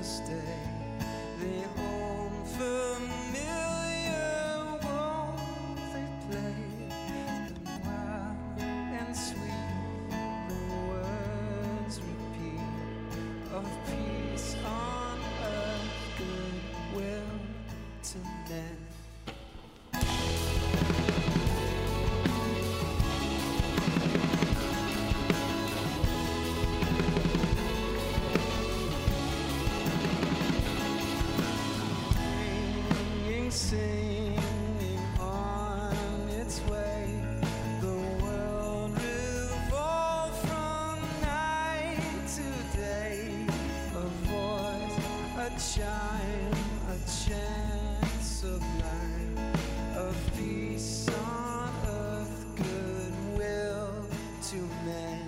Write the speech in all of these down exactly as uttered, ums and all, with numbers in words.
stay. The old familiar walls they play, and wild and sweet the words repeat of peace on earth, goodwill to men. Singing on its way, the world revolved from night to day. A voice, a chime, a chant sublime of peace on earth, goodwill to men.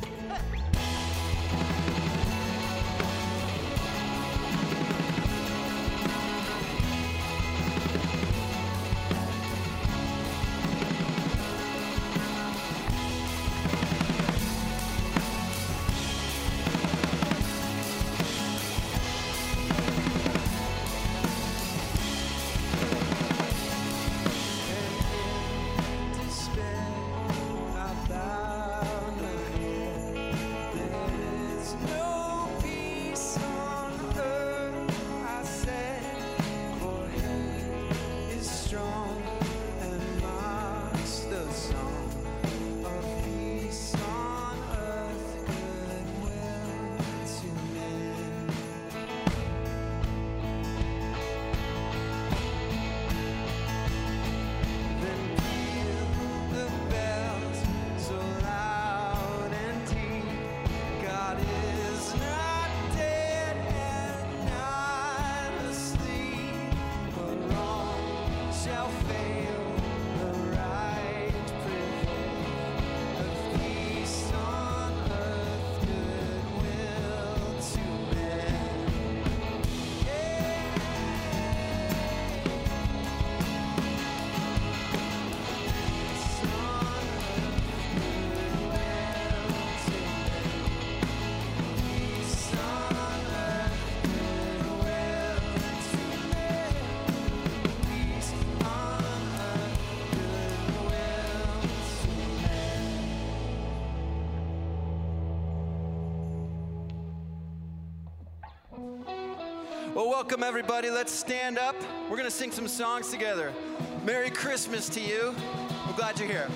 Well, welcome everybody. Let's stand up. We're going to sing some songs together. Merry Christmas to you. We're glad you're here.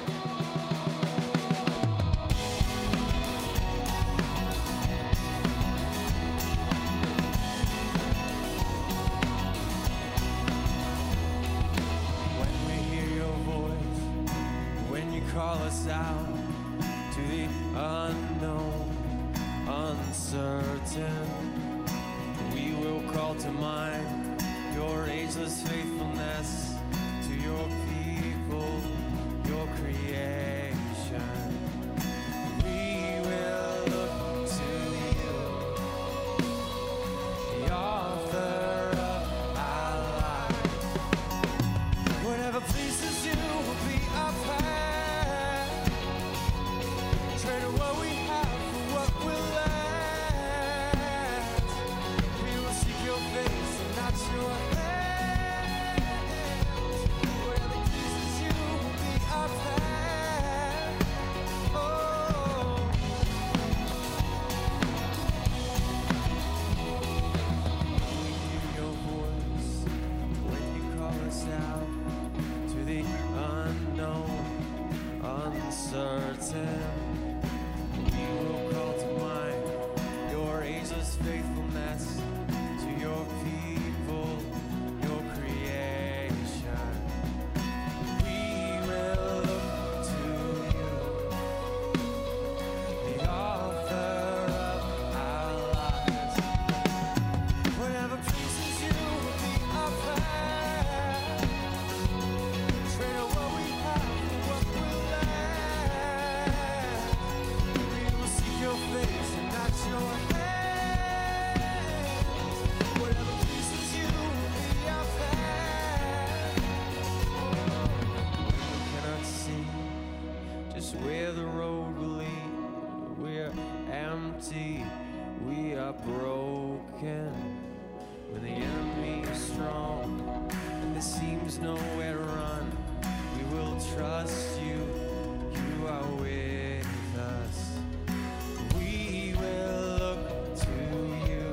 When we hear your voice, when you call us out to the unknown, uncertain, we will call to mind your ageless faithfulness to your people, your creation. We will look to you, the author of our lives. Whatever pleases you will be our path. Trade what we have for what will last. Your face and not your hands. Whatever pleases you will be our path. Oh. We hear your voice when you call us out to the unknown, uncertain. We will call to mind your ageless faithfulness. Your people, your creation. We will look to you, the author of our lives. Whatever pleases you will be our path. Trade what we have for what will last. We will seek your face and not your hand. Where the road will lead, we're empty, we are broken, there's nowhere to run. We will trust you. You are with us. We will look to you,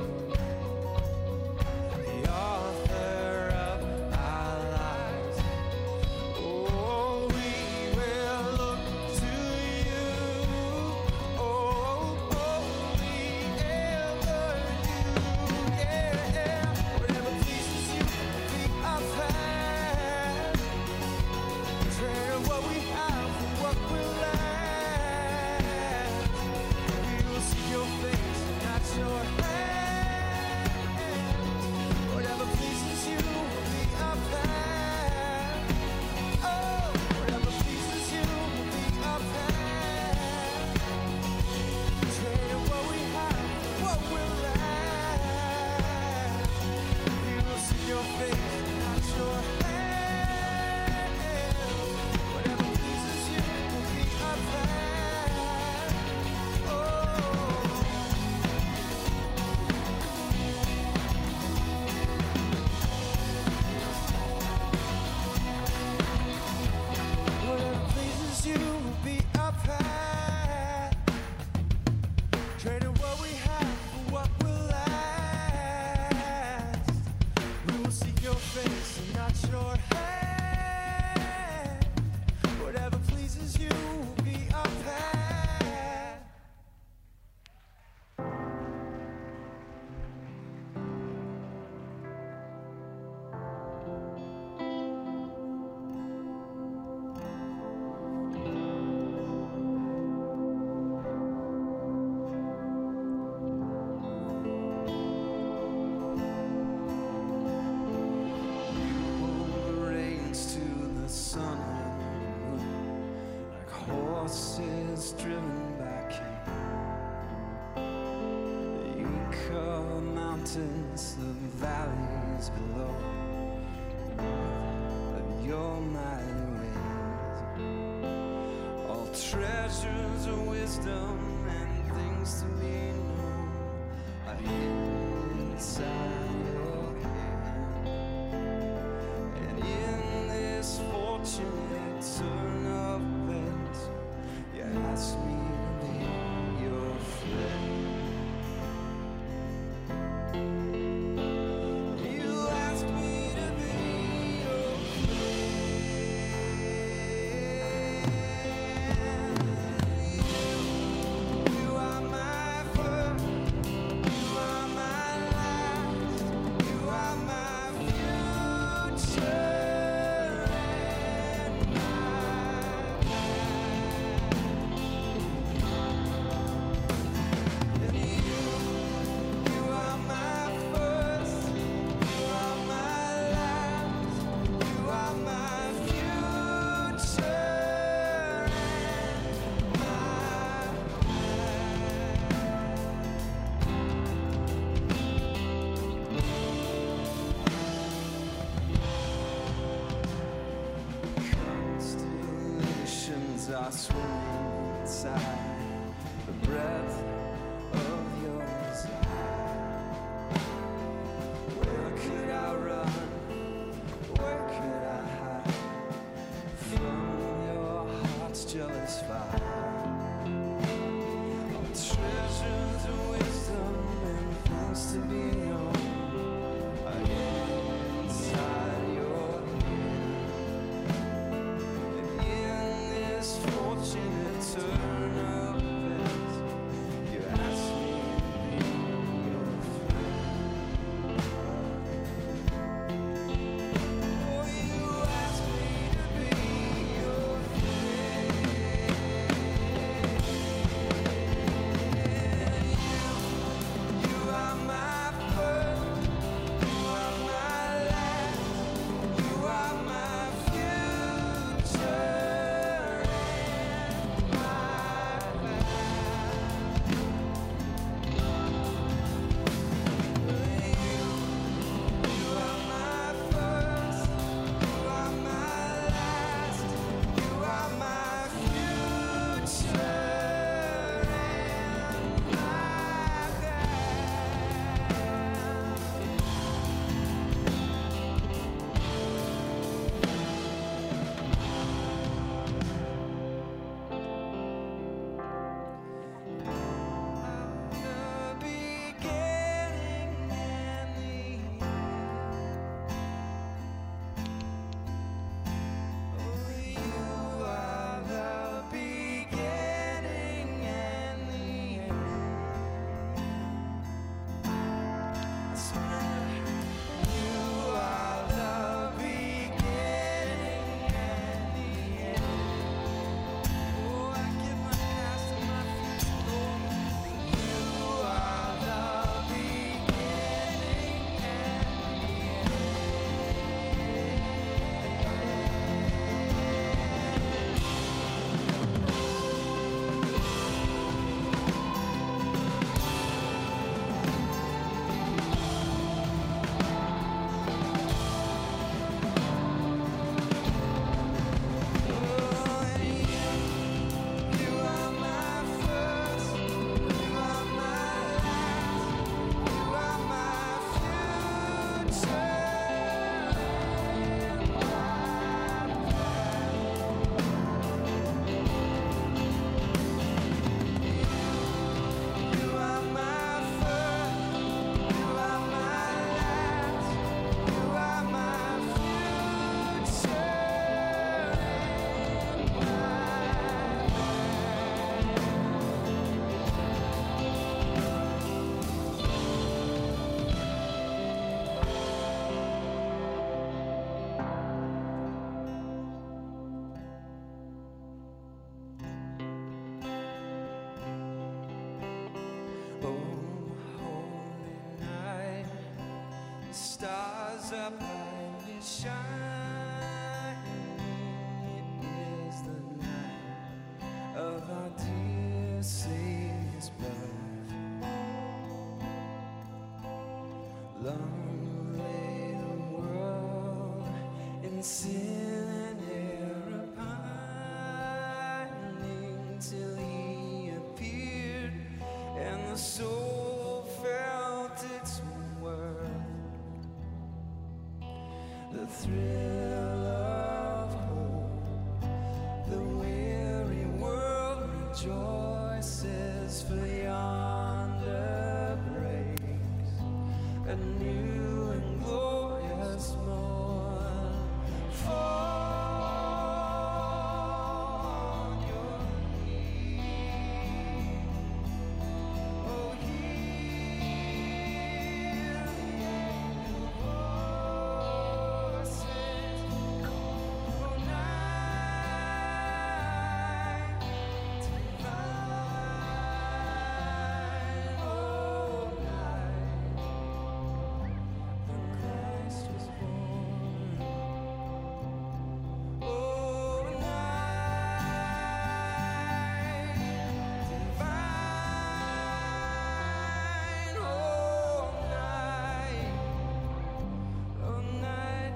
the author of our lives. Oh, we will look to you. Oh, only ever you. Yeah, whatever pleases you, be our path. Trade what we have for what will last. We will see your face, not your hand. Whatever pleases you will be our path. Oh, whatever pleases you will be our path. Trade what we have for what will last. We will see your face, not your hand. Whatever pleases you will be our path. Oh, whatever pleases you will be our path. Trading what we have for what will last. We will seek your face and not your hand. Whatever pleases you will be our path. Reins to the sun and moon, like horses driven by kings. You cover mountains, the valleys below, of your mighty ways. All treasures of wisdom and things to be known are hidden inside your hand. And in this fortunate turn of events, you ask me to be your friend. You ask me to be your friend. You are my first, you are my last, you are my future and my and you, you are my first, you are my last, you are my future and my constellations are swimming inside the breath of your desire. Where could I run? Where could I hide from your heart's jealous fire? All treasures of wisdom and things to be known are inside your hand. And in this fortunate turn of the stars are brightly shining. It is the night of our dear Savior's birth. Long lay the world in sin and error pining, till he appeared and the soul felt its worth. The thrill of hope, the weary world rejoices, for yonder breaks a new and glorious morn. Fall on your knees, oh, hear the angel voices, oh, night divine, oh, night when Christ was born. Oh, night divine, oh, night, oh, night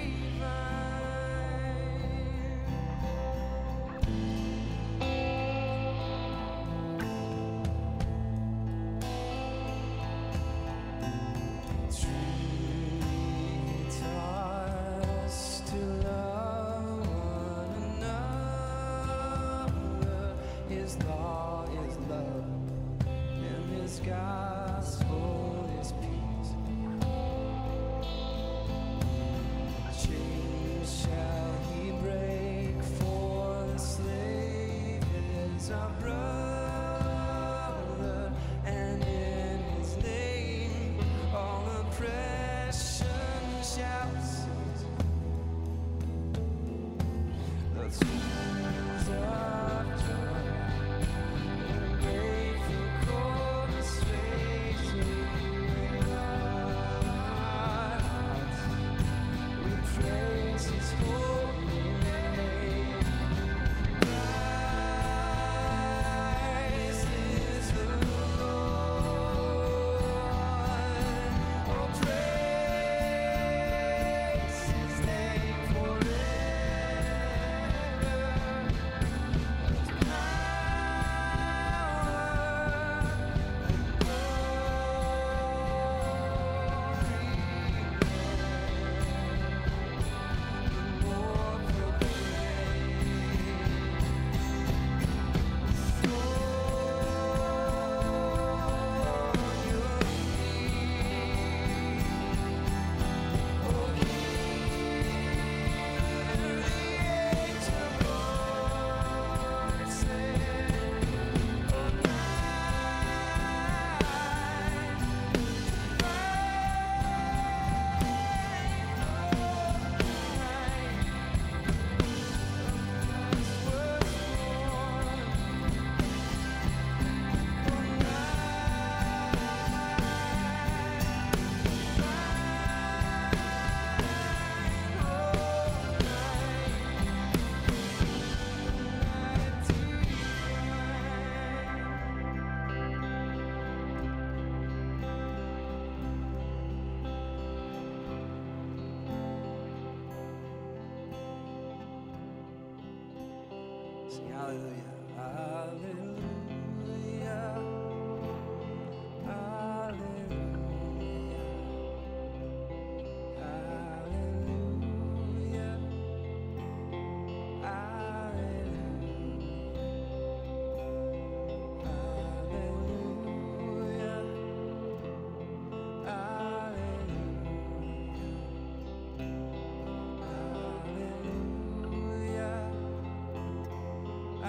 divine. Truly taught us to love one another. His law is love, and His gospel is peace. Chains shall He break, for the slave is our brother, and in His name all oppression shall cease. The streams of joy and grateful chorus raising our hearts, we praise His holy name. Christ is the Lord. Oh, praise His name forever. There's Sing hallelujah, hallelujah, hallelujah, hallelujah, hallelujah, hallelujah,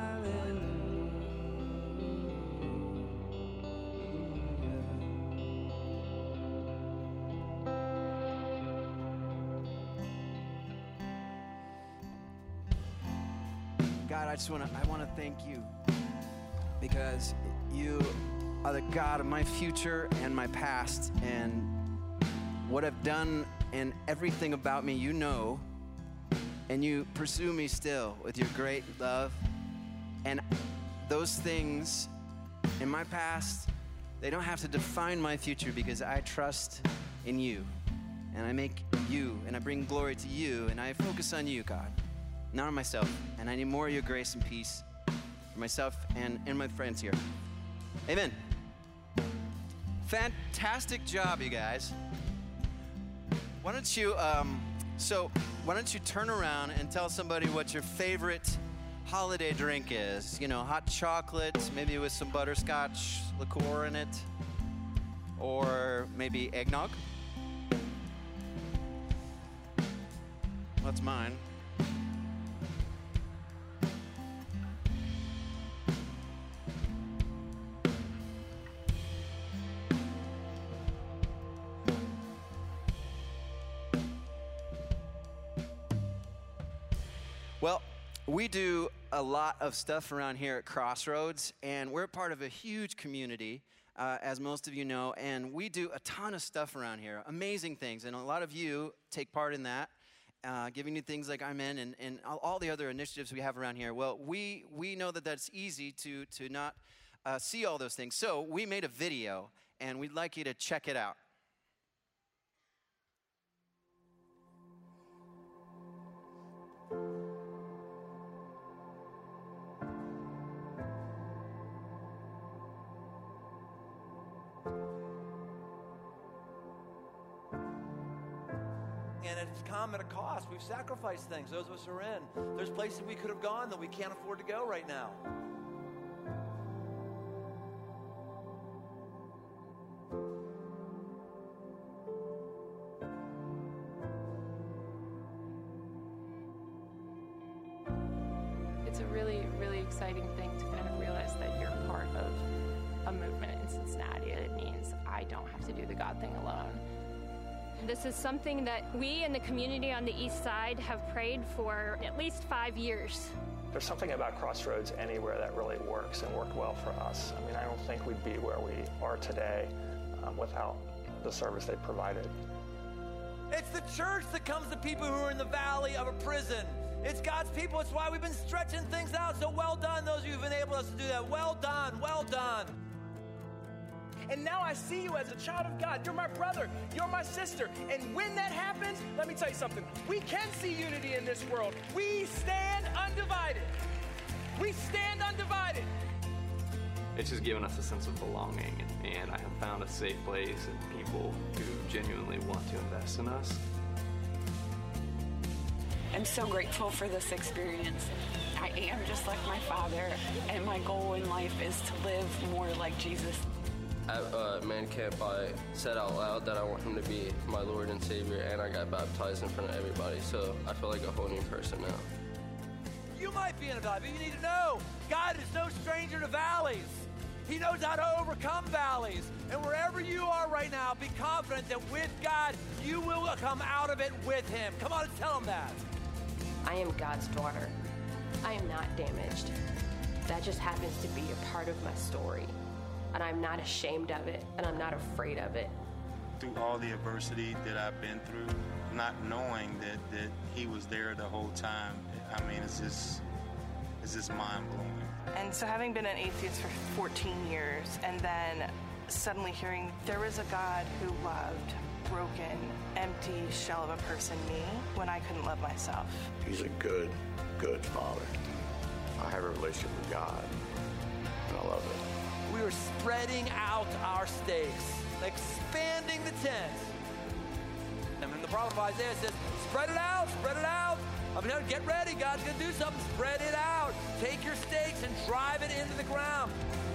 God, I just want to I want to thank you because you are the God of my future and my past, and what I've done and everything about me you know, and you pursue me still with your great love. And those things in my past, they don't have to define my future because I trust in you. And I make you, and I bring glory to you, and I focus on you, God, not on myself. And I need more of your grace and peace for myself and, and my friends here. Amen. Fantastic job, you guys. Why don't you, um, so why don't you turn around and tell somebody what your favorite holiday drink is? You know, hot chocolate, maybe with some butterscotch liqueur in it, or maybe eggnog. That's mine. Well, we do a lot of stuff around here at Crossroads, and we're part of a huge community, uh, as most of you know, and we do a ton of stuff around here, amazing things, and a lot of you take part in that, uh, giving you things like I'm in, and, and all, all the other initiatives we have around here. Well, we, we know that that's easy to, to not uh, see all those things, so we made a video, and we'd like you to check it out. And it's come at a cost. We've sacrificed things. Those of us who are in. There's places we could have gone that we can't afford to go right now. It's a really, really exciting thing to kind of realize that you're part of a movement in Cincinnati. It means I don't have to do the God thing alone. This is something that we in the community on the east side have prayed for at least five years. There's something about Crossroads anywhere that really works and worked well for us. I mean, I don't think we'd be where we are today um, without the service they provided. It's the church that comes to people who are in the valley of a prison. It's God's people. It's why we've been stretching things out. So well done, those of you who've enabled us to do that. Well done, well done. And now I see you as a child of God. You're my brother. You're my sister. And when that happens, let me tell you something. We can see unity in this world. We stand undivided. We stand undivided. It's just given us a sense of belonging, and I have found a safe place and people who genuinely want to invest in us. I'm so grateful for this experience. I am just like my father, and my goal in life is to live more like Jesus. At uh, Man Camp, I said out loud that I want him to be my Lord and Savior, and I got baptized in front of everybody, so I feel like a whole new person now. You might be in a valley, but you need to know God is no stranger to valleys. He knows how to overcome valleys. And wherever you are right now, be confident that with God, you will come out of it with him. Come on and tell him that. I am God's daughter. I am not damaged. That just happens to be a part of my story. And I'm not ashamed of it, and I'm not afraid of it. Through all the adversity that I've been through, not knowing that, that he was there the whole time, I mean, it's just, it's just mind-blowing. And so having been an atheist for fourteen years, and then suddenly hearing there was a God who loved broken, empty shell of a person, me, when I couldn't love myself. He's a good, good father. I have a relationship with God, and I love it. We are spreading out our stakes, expanding the tent. And then the prophet of Isaiah says, spread it out, spread it out. I mean, get ready, God's gonna do something, spread it out. Take your stakes and drive it into the ground.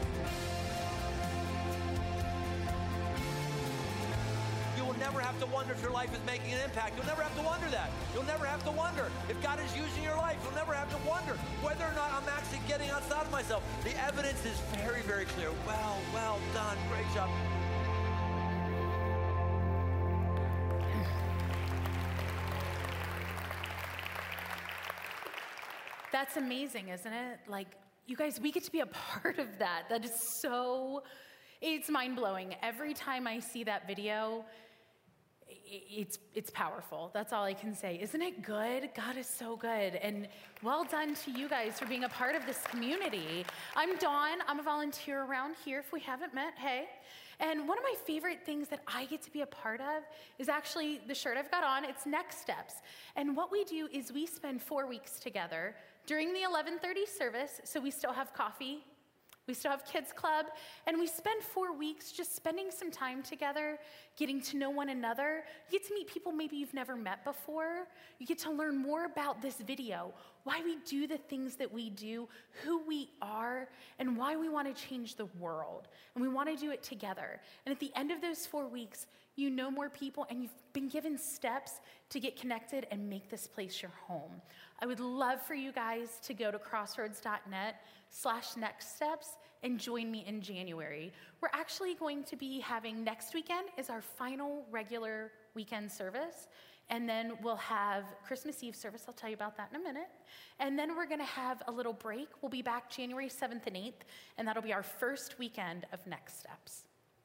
You will never have to wonder if your life is making an impact. You'll never have to wonder that. You'll never have to wonder if God is using your life. You'll never have to wonder whether or not I'm actually getting outside of myself. The evidence is very, very clear. Well, well done. Great job. That's amazing, isn't it? Like, you guys, we get to be a part of that. That is so, it's mind-blowing. Every time I see that video, it's it's powerful. That's all I can say. Isn't it good? God is so good. And well done to you guys for being a part of this community. I'm Dawn. I'm a volunteer around here. If we haven't met, hey. And one of my favorite things that I get to be a part of is actually the shirt I've got on. It's Next Steps. And what we do is we spend four weeks together during the eleven thirty service, so we still have coffee. We still have kids club, and we spend four weeks just spending some time together, getting to know one another. You get to meet people maybe you've never met before. You get to learn more about this video, why we do the things that we do, who we are, and why we want to change the world. And we want to do it together. And at the end of those four weeks, you know more people, and you've been given steps to get connected and make this place your home. I would love for you guys to go to crossroads.net slash next steps and join me in January. We're actually going to be having next weekend is our final regular weekend service. And then we'll have Christmas Eve service. I'll tell you about that in a minute. And then we're going to have a little break. We'll be back January seventh and eighth, and that'll be our first weekend of Next Steps.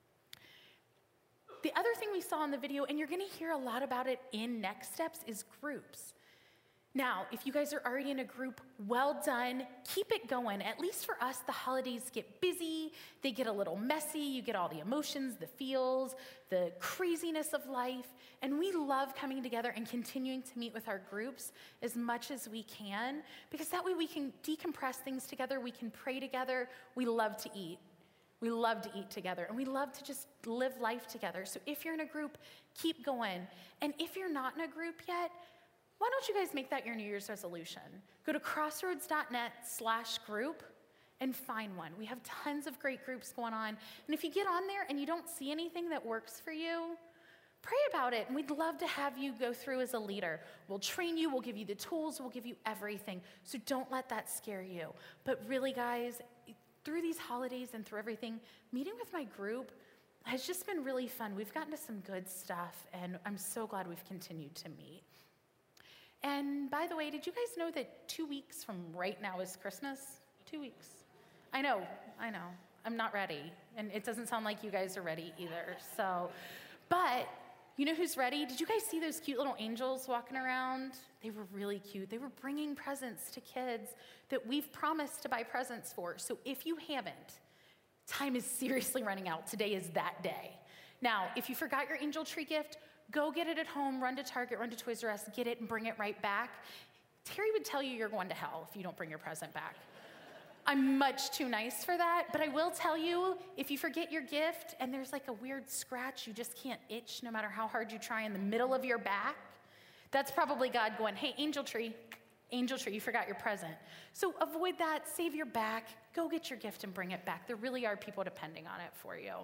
The other thing we saw in the video, and you're going to hear a lot about it in Next Steps, is groups. Now, if you guys are already in a group, well done. Keep it going. At least for us, the holidays get busy. They get a little messy. You get all the emotions, the feels, the craziness of life. And we love coming together and continuing to meet with our groups as much as we can, because that way we can decompress things together. We can pray together. We love to eat. We love to eat together, and we love to just live life together. So if you're in a group, keep going. And if you're not in a group yet, why don't you guys make that your New Year's resolution? Go to crossroads.net slash group and find one. We have tons of great groups going on. And if you get on there and you don't see anything that works for you, pray about it. And we'd love to have you go through as a leader. We'll train you. We'll give you the tools. We'll give you everything. So don't let that scare you. But really, guys, through these holidays and through everything, meeting with my group has just been really fun. We've gotten to some good stuff, and I'm so glad we've continued to meet. And by the way, did you guys know that two weeks from right now is Christmas? Two weeks. I know, I know. I'm not ready. And it doesn't sound like you guys are ready either. So, but you know who's ready? Did you guys see those cute little angels walking around? They were really cute. They were bringing presents to kids that we've promised to buy presents for. So if you haven't, time is seriously running out. Today is that day. Now, if you forgot your angel tree gift, go get it at home, run to Target, run to Toys R Us, get it and bring it right back. Terry would tell you you're going to hell if you don't bring your present back. I'm much too nice for that, but I will tell you, if you forget your gift and there's like a weird scratch you just can't itch no matter how hard you try in the middle of your back, that's probably God going, hey, angel tree, angel tree, you forgot your present. So avoid that, save your back, go get your gift and bring it back. There really are people depending on it for you.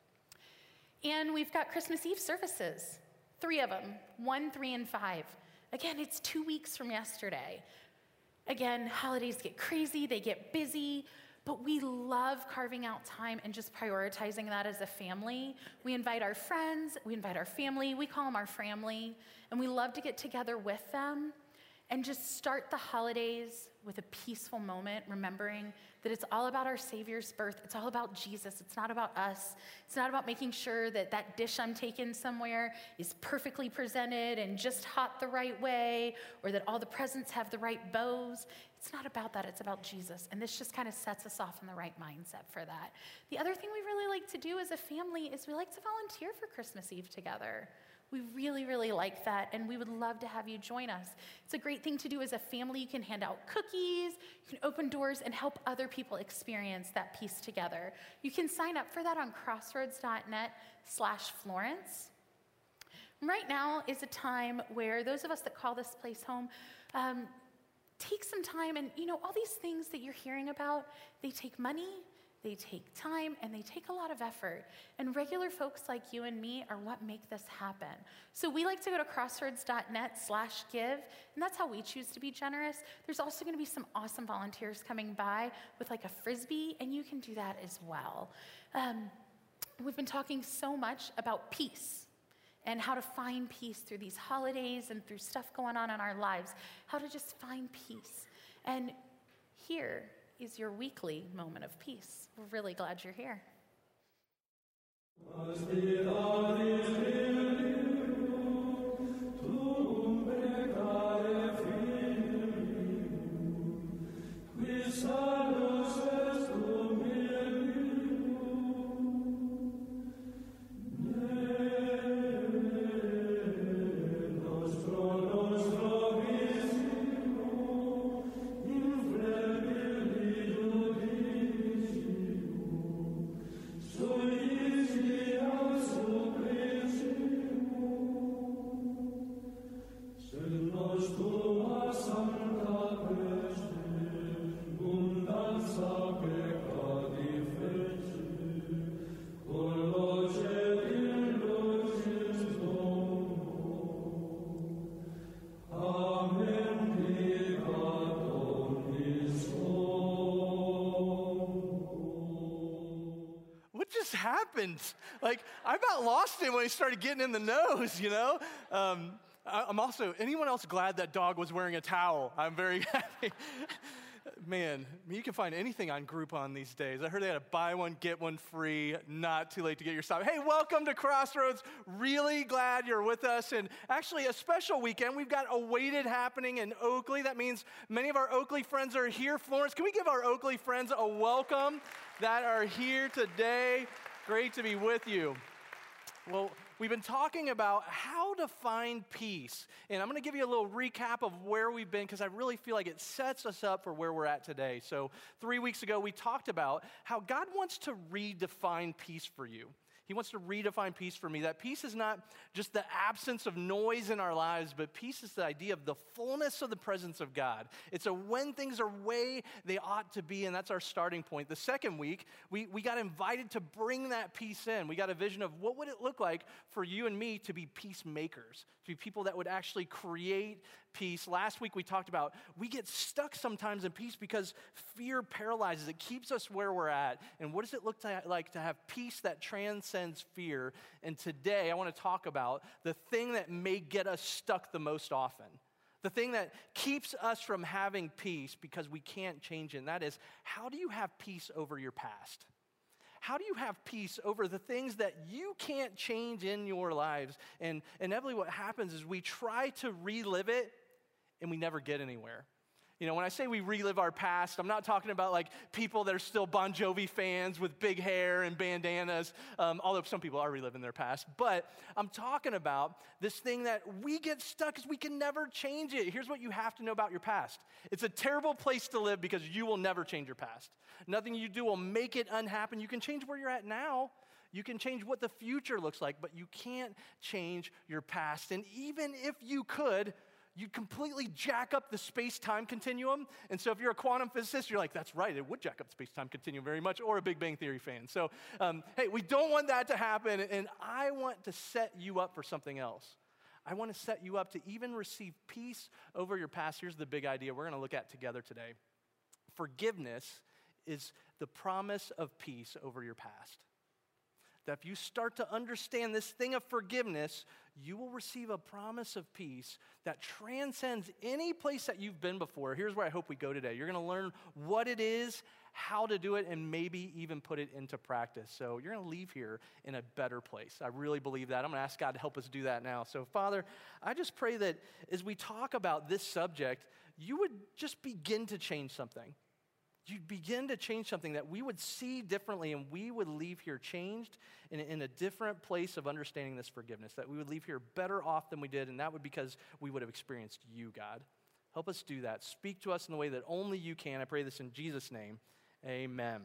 And we've got Christmas Eve services. Three of them, one, three, and five. Again, it's two weeks from yesterday. Again, holidays get crazy, they get busy, but we love carving out time and just prioritizing that as a family. We invite our friends, we invite our family, we call them our family, and we love to get together with them and just start the holidays with a peaceful moment, remembering that it's all about our Savior's birth. It's all about Jesus. It's not about us. It's not about making sure that that dish I'm taking somewhere is perfectly presented and just hot the right way, or that all the presents have the right bows. It's not about that. It's about Jesus. And this just kind of sets us off in the right mindset for that. The other thing we really like to do as a family is we like to volunteer for Christmas Eve together. We really, really like that, and we would love to have you join us. It's a great thing to do as a family. You can hand out cookies, you can open doors, and help other people experience that peace together. You can sign up for that on crossroads.net slash Florence. Right now is a time where those of us that call this place home, um, take some time, and you know, all these things that you're hearing about, they take money, they take time, and they take a lot of effort. And regular folks like you and me are what make this happen. So we like to go to crossroads.net slash give, and that's how we choose to be generous. There's also gonna be some awesome volunteers coming by with like a Frisbee, and you can do that as well. Um, we've been talking so much about peace and how to find peace through these holidays and through stuff going on in our lives, how to just find peace. And here is your weekly moment of peace. We're really glad you're here. happens. Like, I about lost it when he started getting in the nose, you know? Um, I, I'm also, anyone else glad that dog was wearing a towel? I'm very happy. Man, you can find anything on Groupon these days. I heard they had a buy one, get one free, not too late to get your stuff. Hey, welcome to Crossroads. Really glad you're with us. And actually, a special weekend. We've got Awaited happening in Oakley. That means many of our Oakley friends are here. Florence, can we give our Oakley friends a welcome that are here today? Great to be with you. Well, we've been talking about how to find peace. And I'm going to give you a little recap of where we've been because I really feel like it sets us up for where we're at today. So three weeks ago, we talked about how God wants to redefine peace for you. He wants to redefine peace for me. That peace is not just the absence of noise in our lives, but peace is the idea of the fullness of the presence of God. It's a when things are way they ought to be, and that's our starting point. The second week, we, we got invited to bring that peace in. We got a vision of what would it look like for you and me to be peacemakers, to be people that would actually create peace. Last week, we talked about we get stuck sometimes in peace because fear paralyzes. It keeps us where we're at. And what does it look to, like to have peace that transcends fear? And today, I want to talk about the thing that may get us stuck the most often. The thing that keeps us from having peace because we can't change it. And that is, how do you have peace over your past? How do you have peace over the things that you can't change in your lives? And inevitably what happens is we try to relive it and we never get anywhere. You know, when I say we relive our past, I'm not talking about like people that are still Bon Jovi fans with big hair and bandanas, um, although some people are reliving their past. But I'm talking about this thing that we get stuck because we can never change it. Here's what you have to know about your past. It's a terrible place to live because you will never change your past. Nothing you do will make it unhappen. You can change where you're at now. You can change what the future looks like, but you can't change your past. And even if you could, you'd completely jack up the space-time continuum. And so if you're a quantum physicist, you're like, that's right, it would jack up the space-time continuum very much, or a Big Bang Theory fan. So, um, hey, we don't want that to happen, and I want to set you up for something else. I want to set you up to even receive peace over your past. Here's the big idea we're going to look at together today. Forgiveness is the promise of peace over your past. That if you start to understand this thing of forgiveness, you will receive a promise of peace that transcends any place that you've been before. Here's where I hope we go today. You're going to learn what it is, how to do it, and maybe even put it into practice. So you're going to leave here in a better place. I really believe that. I'm going to ask God to help us do that now. So Father, I just pray that as we talk about this subject, you would just begin to change something. You'd begin to change something that we would see differently, and we would leave here changed in, in a different place of understanding this forgiveness, that we would leave here better off than we did, and that would be because we would have experienced you, God. Help us do that. Speak to us in the way that only you can. I pray this in Jesus' name. Amen.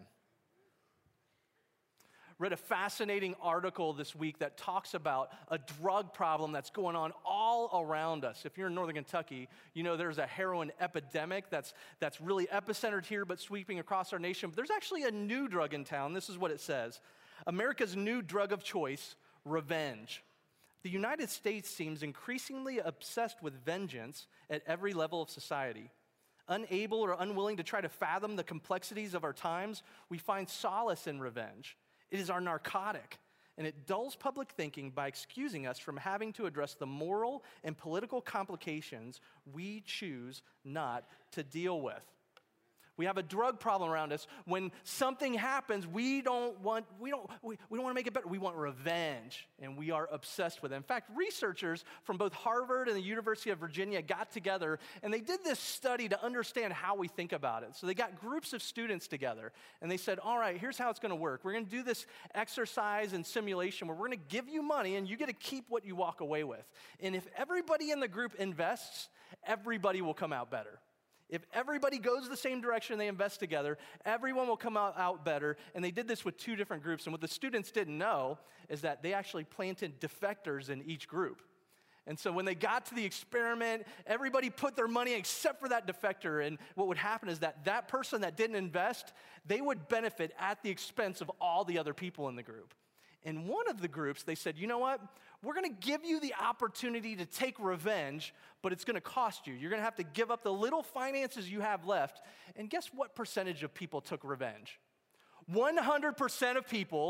Read a fascinating article this week that talks about a drug problem that's going on all around us. If you're in Northern Kentucky, you know there's a heroin epidemic that's, that's really epicentered here but sweeping across our nation. But there's actually a new drug in town. This is what it says. America's new drug of choice, revenge. The United States seems increasingly obsessed with vengeance at every level of society. Unable or unwilling to try to fathom the complexities of our times, we find solace in revenge. It is our narcotic, and it dulls public thinking by excusing us from having to address the moral and political complications we choose not to deal with. We have a drug problem around us. When something happens, we don't want we don't we, we don't want to make it better. We want revenge, and we are obsessed with it. In fact, researchers from both Harvard and the University of Virginia got together, and they did this study to understand how we think about it. So they got groups of students together, and they said, all right, here's how it's going to work. We're going to do this exercise and simulation where we're going to give you money, and you get to keep what you walk away with. And if everybody in the group invests, everybody will come out better. If everybody goes the same direction and they invest together, everyone will come out, out better. And they did this with two different groups. And what the students didn't know is that they actually planted defectors in each group. And so when they got to the experiment, everybody put their money except for that defector. And what would happen is that that person that didn't invest, they would benefit at the expense of all the other people in the group. In one of the groups, they said, you know what? We're going to give you the opportunity to take revenge, but it's going to cost you. You're going to have to give up the little finances you have left. And guess what percentage of people took revenge? one hundred percent of people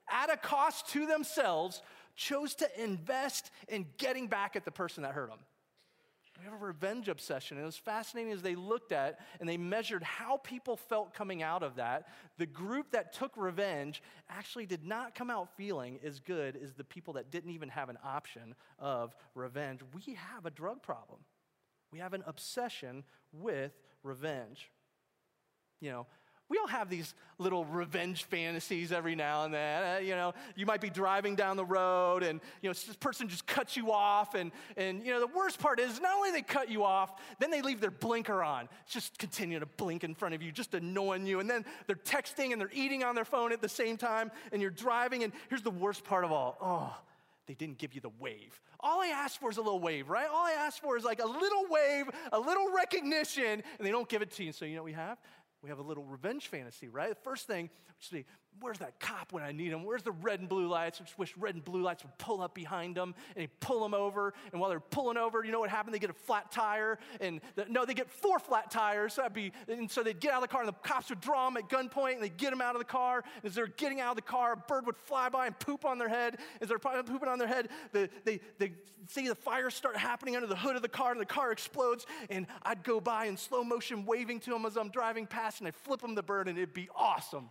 at a cost to themselves, chose to invest in getting back at the person that hurt them. We have a revenge obsession. And it was fascinating as they looked at and they measured how people felt coming out of that. The group that took revenge actually did not come out feeling as good as the people that didn't even have an option of revenge. We have a drug problem. We have an obsession with revenge. You know, we all have these little revenge fantasies every now and then. Uh, you know, you might be driving down the road and, you know, this person just cuts you off. And, and, you know, the worst part is not only they cut you off, then they leave their blinker on. Just continue to blink in front of you, just annoying you. And then they're texting and they're eating on their phone at the same time. And you're driving. And here's the worst part of all. Oh, they didn't give you the wave. All I asked for is a little wave, right? All I asked for is like a little wave, a little recognition. And they don't give it to you. So you know what we have? We have a little revenge fantasy, right? The first thing, we say, where's that cop when I need him? Where's the red and blue lights? I just wish red and blue lights would pull up behind them, and they pull them over. And while they're pulling over, you know what happened? They get a flat tire, and the, no, they get four flat tires. So that'd be, and so they'd get out of the car, and the cops would draw them at gunpoint, and they'd get them out of the car. And as they're getting out of the car, a bird would fly by and poop on their head. As they're pooping on their head, the, they, they see the fire start happening under the hood of the car, and the car explodes. And I'd go by in slow motion, waving to them as I'm driving past, and I'd flip them the bird, and it'd be awesome.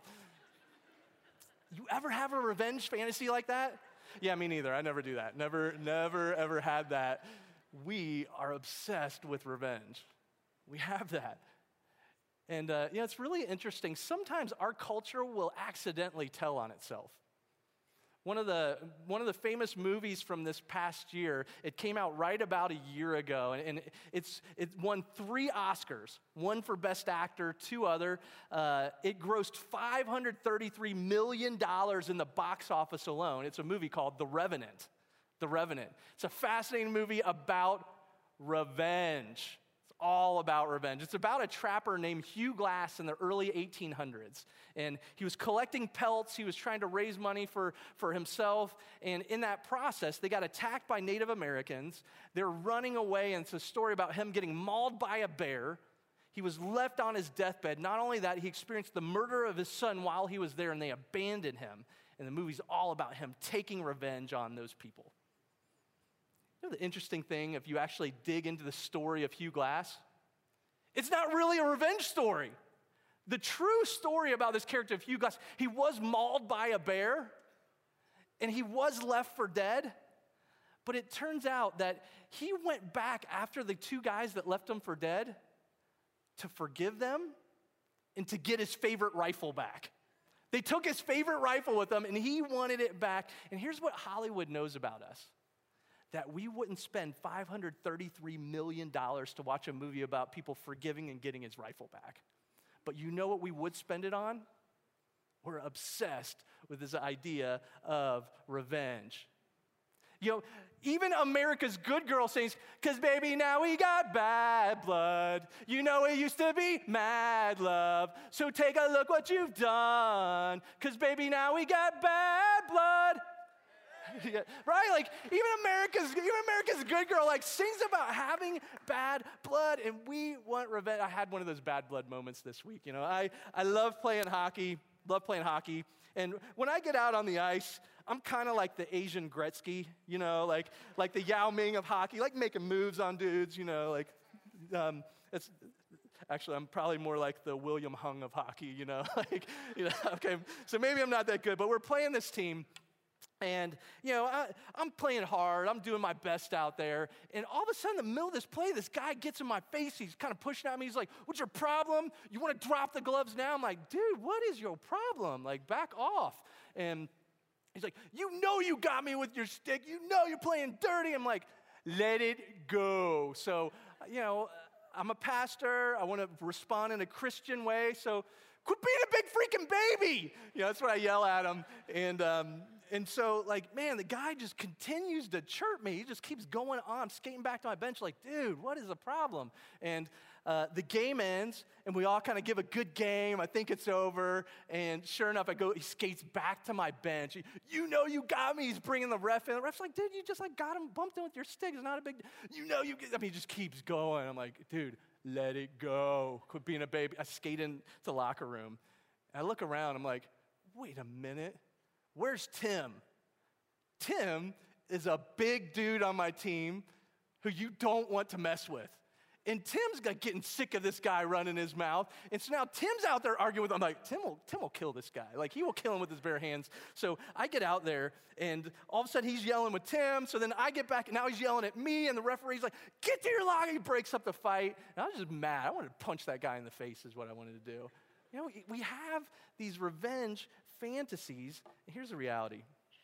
You ever have a revenge fantasy like that? Yeah, me neither. I never do that. Never, never, ever had that. We are obsessed with revenge. We have that. And, uh, you know, it's really interesting. Sometimes our culture will accidentally tell on itself. One of the one of the famous movies from this past year, it came out right about a year ago, and, and it's it won three Oscars, one for Best Actor, two other. Uh, it grossed five hundred thirty-three million dollars in the box office alone. It's a movie called The Revenant. The Revenant. It's a fascinating movie about revenge. All about revenge. It's about a trapper named Hugh Glass in the early eighteen hundreds. And he was collecting pelts. He was trying to raise money for, for himself. And in that process, they got attacked by Native Americans. They're running away, and it's a story about him getting mauled by a bear. He was left on his deathbed. Not only that, he experienced the murder of his son while he was there, and they abandoned him. And the movie's all about him taking revenge on those people. You know the interesting thing, if you actually dig into the story of Hugh Glass, it's not really a revenge story. The true story about this character of Hugh Glass, he was mauled by a bear, and he was left for dead, but it turns out that he went back after the two guys that left him for dead to forgive them and to get his favorite rifle back. They took his favorite rifle with them, and he wanted it back. And here's what Hollywood knows about us. That we wouldn't spend five hundred thirty-three million dollars to watch a movie about people forgiving and getting his rifle back. But you know what we would spend it on? We're obsessed with this idea of revenge. You know, even America's Good Girl sings, because baby, now we got bad blood. You know it used to be mad love. So take a look what you've done. Because baby, now we got bad blood. Yeah, right? Like, even America's, even America's Good Girl, like, sings about having bad blood, and we want revenge. I had one of those bad blood moments this week, you know. I, I love playing hockey, love playing hockey, and when I get out on the ice, I'm kind of like the Asian Gretzky, you know, like, like the Yao Ming of hockey, like making moves on dudes, you know, like, um, it's, actually, I'm probably more like the William Hung of hockey, you know, like, you know, okay, so maybe I'm not that good, but we're playing this team. And, you know, I, I'm playing hard. I'm doing my best out there. And all of a sudden, in the middle of this play, this guy gets in my face. He's kind of pushing at me. He's like, what's your problem? You want to drop the gloves now? I'm like, dude, what is your problem? Like, back off. And he's like, you know you got me with your stick. You know you're playing dirty. I'm like, let it go. So, you know, I'm a pastor. I want to respond in a Christian way. So quit being a big freaking baby. You know, that's what I yell at him. And, um, And so, like, man, the guy just continues to chirp me. He just keeps going on. I'm skating back to my bench like, dude, what is the problem? And uh, the game ends, and we all kind of give a good game. I think it's over. And sure enough, I go, he skates back to my bench. He, you know you got me. He's bringing the ref in. The ref's like, dude, you just, like, got him, bumped him with your stick. It's not a big deal. You know you get, I mean, he just keeps going. I'm like, dude, let it go. Quit being a baby. I skate into the locker room. And I look around. I'm like, wait a minute. Where's Tim? Tim is a big dude on my team who you don't want to mess with. And Tim's like getting sick of this guy running his mouth. And so now Tim's out there arguing with him. I'm like, Tim will, Tim will kill this guy. Like, he will kill him with his bare hands. So I get out there, and all of a sudden he's yelling with Tim. So then I get back, and now he's yelling at me, and the referee's like, get to your locker. He breaks up the fight. And I was just mad. I wanted to punch that guy in the face is what I wanted to do. You know, we have these revenge fantasies. And here's the reality.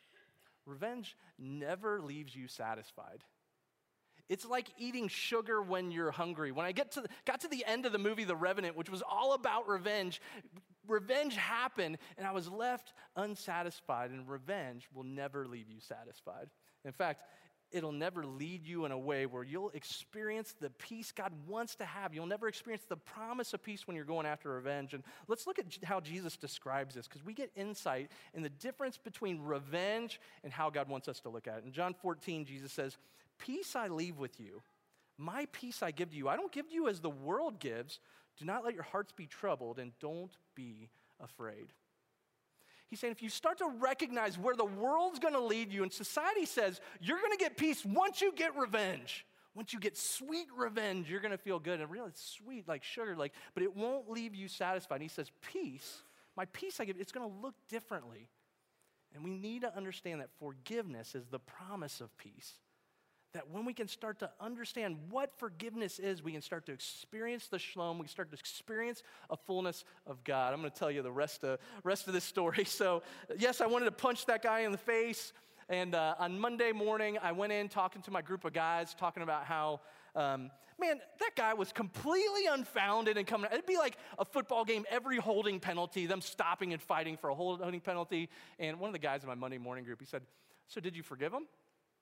Revenge never leaves you satisfied. It's like eating sugar when you're hungry. When I get to the, got to the end of the movie The Revenant, which was all about revenge, revenge happened, and I was left unsatisfied, and revenge will never leave you satisfied. In fact, it'll never lead you in a way where you'll experience the peace God wants to have. You'll never experience the promise of peace when you're going after revenge. And let's look at how Jesus describes this, because we get insight in the difference between revenge and how God wants us to look at it. In John fourteen, Jesus says, peace I leave with you. My peace I give to you. I don't give to you as the world gives. Do not let your hearts be troubled, and don't be afraid. He's saying if you start to recognize where the world's going to lead you, and society says you're going to get peace once you get revenge. Once you get sweet revenge, you're going to feel good. And really, it's sweet like sugar, like, but it won't leave you satisfied. And he says, peace, my peace I give, it's going to look differently. And we need to understand that forgiveness is the promise of peace. That when we can start to understand what forgiveness is, we can start to experience the shalom, we start to experience a fullness of God. I'm going to tell you the rest of, rest of this story. So, yes, I wanted to punch that guy in the face. And uh, on Monday morning, I went in talking to my group of guys, talking about how, um, man, that guy was completely unfounded and coming. It'd be like a football game, every holding penalty, them stopping and fighting for a holding penalty. And one of the guys in my Monday morning group, he said, so did you forgive him?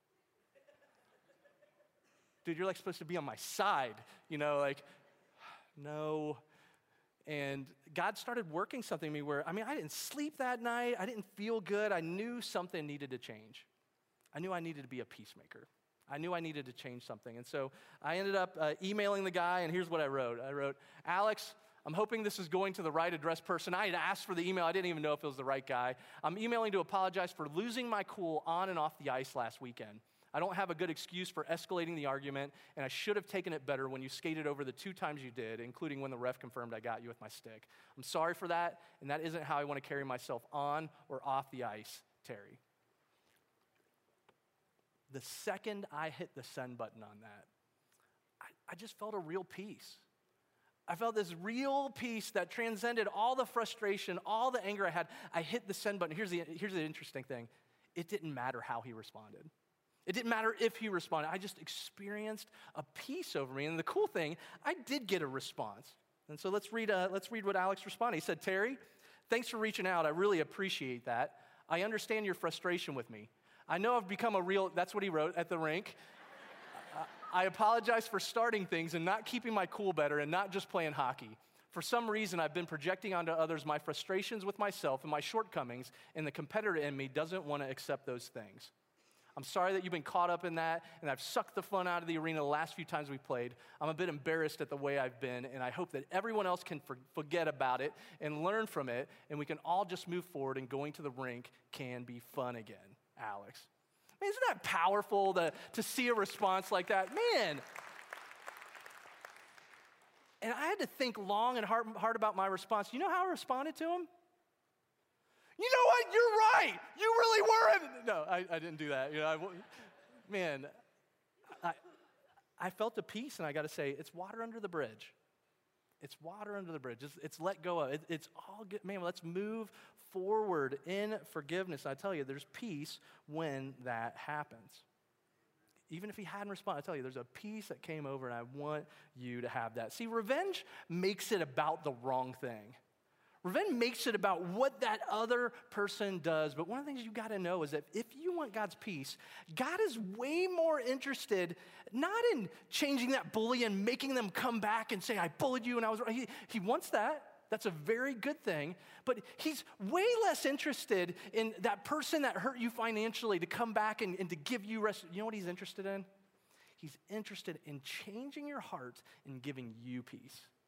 Dude, you're like supposed to be on my side, you know, like, no. And God started working something in me where, I mean, I didn't sleep that night. I didn't feel good. I knew something needed to change. I knew I needed to be a peacemaker. I knew I needed to change something. And so I ended up uh, emailing the guy, and here's what I wrote. I wrote, Alex, I'm hoping this is going to the right address person. I had asked for the email. I didn't even know if it was the right guy. I'm emailing to apologize for losing my cool on and off the ice last weekend. I don't have a good excuse for escalating the argument, and I should have taken it better when you skated over the two times you did, including when the ref confirmed I got you with my stick. I'm sorry for that, and that isn't how I want to carry myself on or off the ice, Terry. The second I hit the send button on that, I, I just felt a real peace. I felt this real peace that transcended all the frustration, all the anger I had. I hit the send button. Here's the, here's the interesting thing. It didn't matter how he responded. It didn't matter if he responded. I just experienced a peace over me. And the cool thing, I did get a response. And so let's read, uh, let's read what Alex responded. He said, Terry, thanks for reaching out. I really appreciate that. I understand your frustration with me. I know I've become a real, that's what he wrote at the rink. I apologize for starting things and not keeping my cool better and not just playing hockey. For some reason, I've been projecting onto others my frustrations with myself and my shortcomings, and the competitor in me doesn't want to accept those things. I'm sorry that you've been caught up in that, and I've sucked the fun out of the arena the last few times we played. I'm a bit embarrassed at the way I've been, and I hope that everyone else can for- forget about it and learn from it, and we can all just move forward, and going to the rink can be fun again, Alex. I mean, isn't that powerful to, to see a response like that? Man. And I had to think long and hard, hard about my response. You know how I responded to him? You know what? You're right. You really were. No, I, I didn't do that. You know, I, man, I, I felt a peace, and I got to say, it's water under the bridge. It's water under the bridge. It's, it's let go of. It, it's all good. Man, let's move forward in forgiveness. I tell you, there's peace when that happens. Even if he hadn't responded, I tell you, there's a peace that came over, and I want you to have that. See, revenge makes it about the wrong thing. Revenge makes it about what that other person does. But one of the things you got to know is that if you want God's peace, God is way more interested not in changing that bully and making them come back and say, I bullied you and I was wrong. He, he wants that. That's a very good thing. But he's way less interested in that person that hurt you financially to come back and, and to give you rest. You know what he's interested in? He's interested in changing your heart and giving you peace.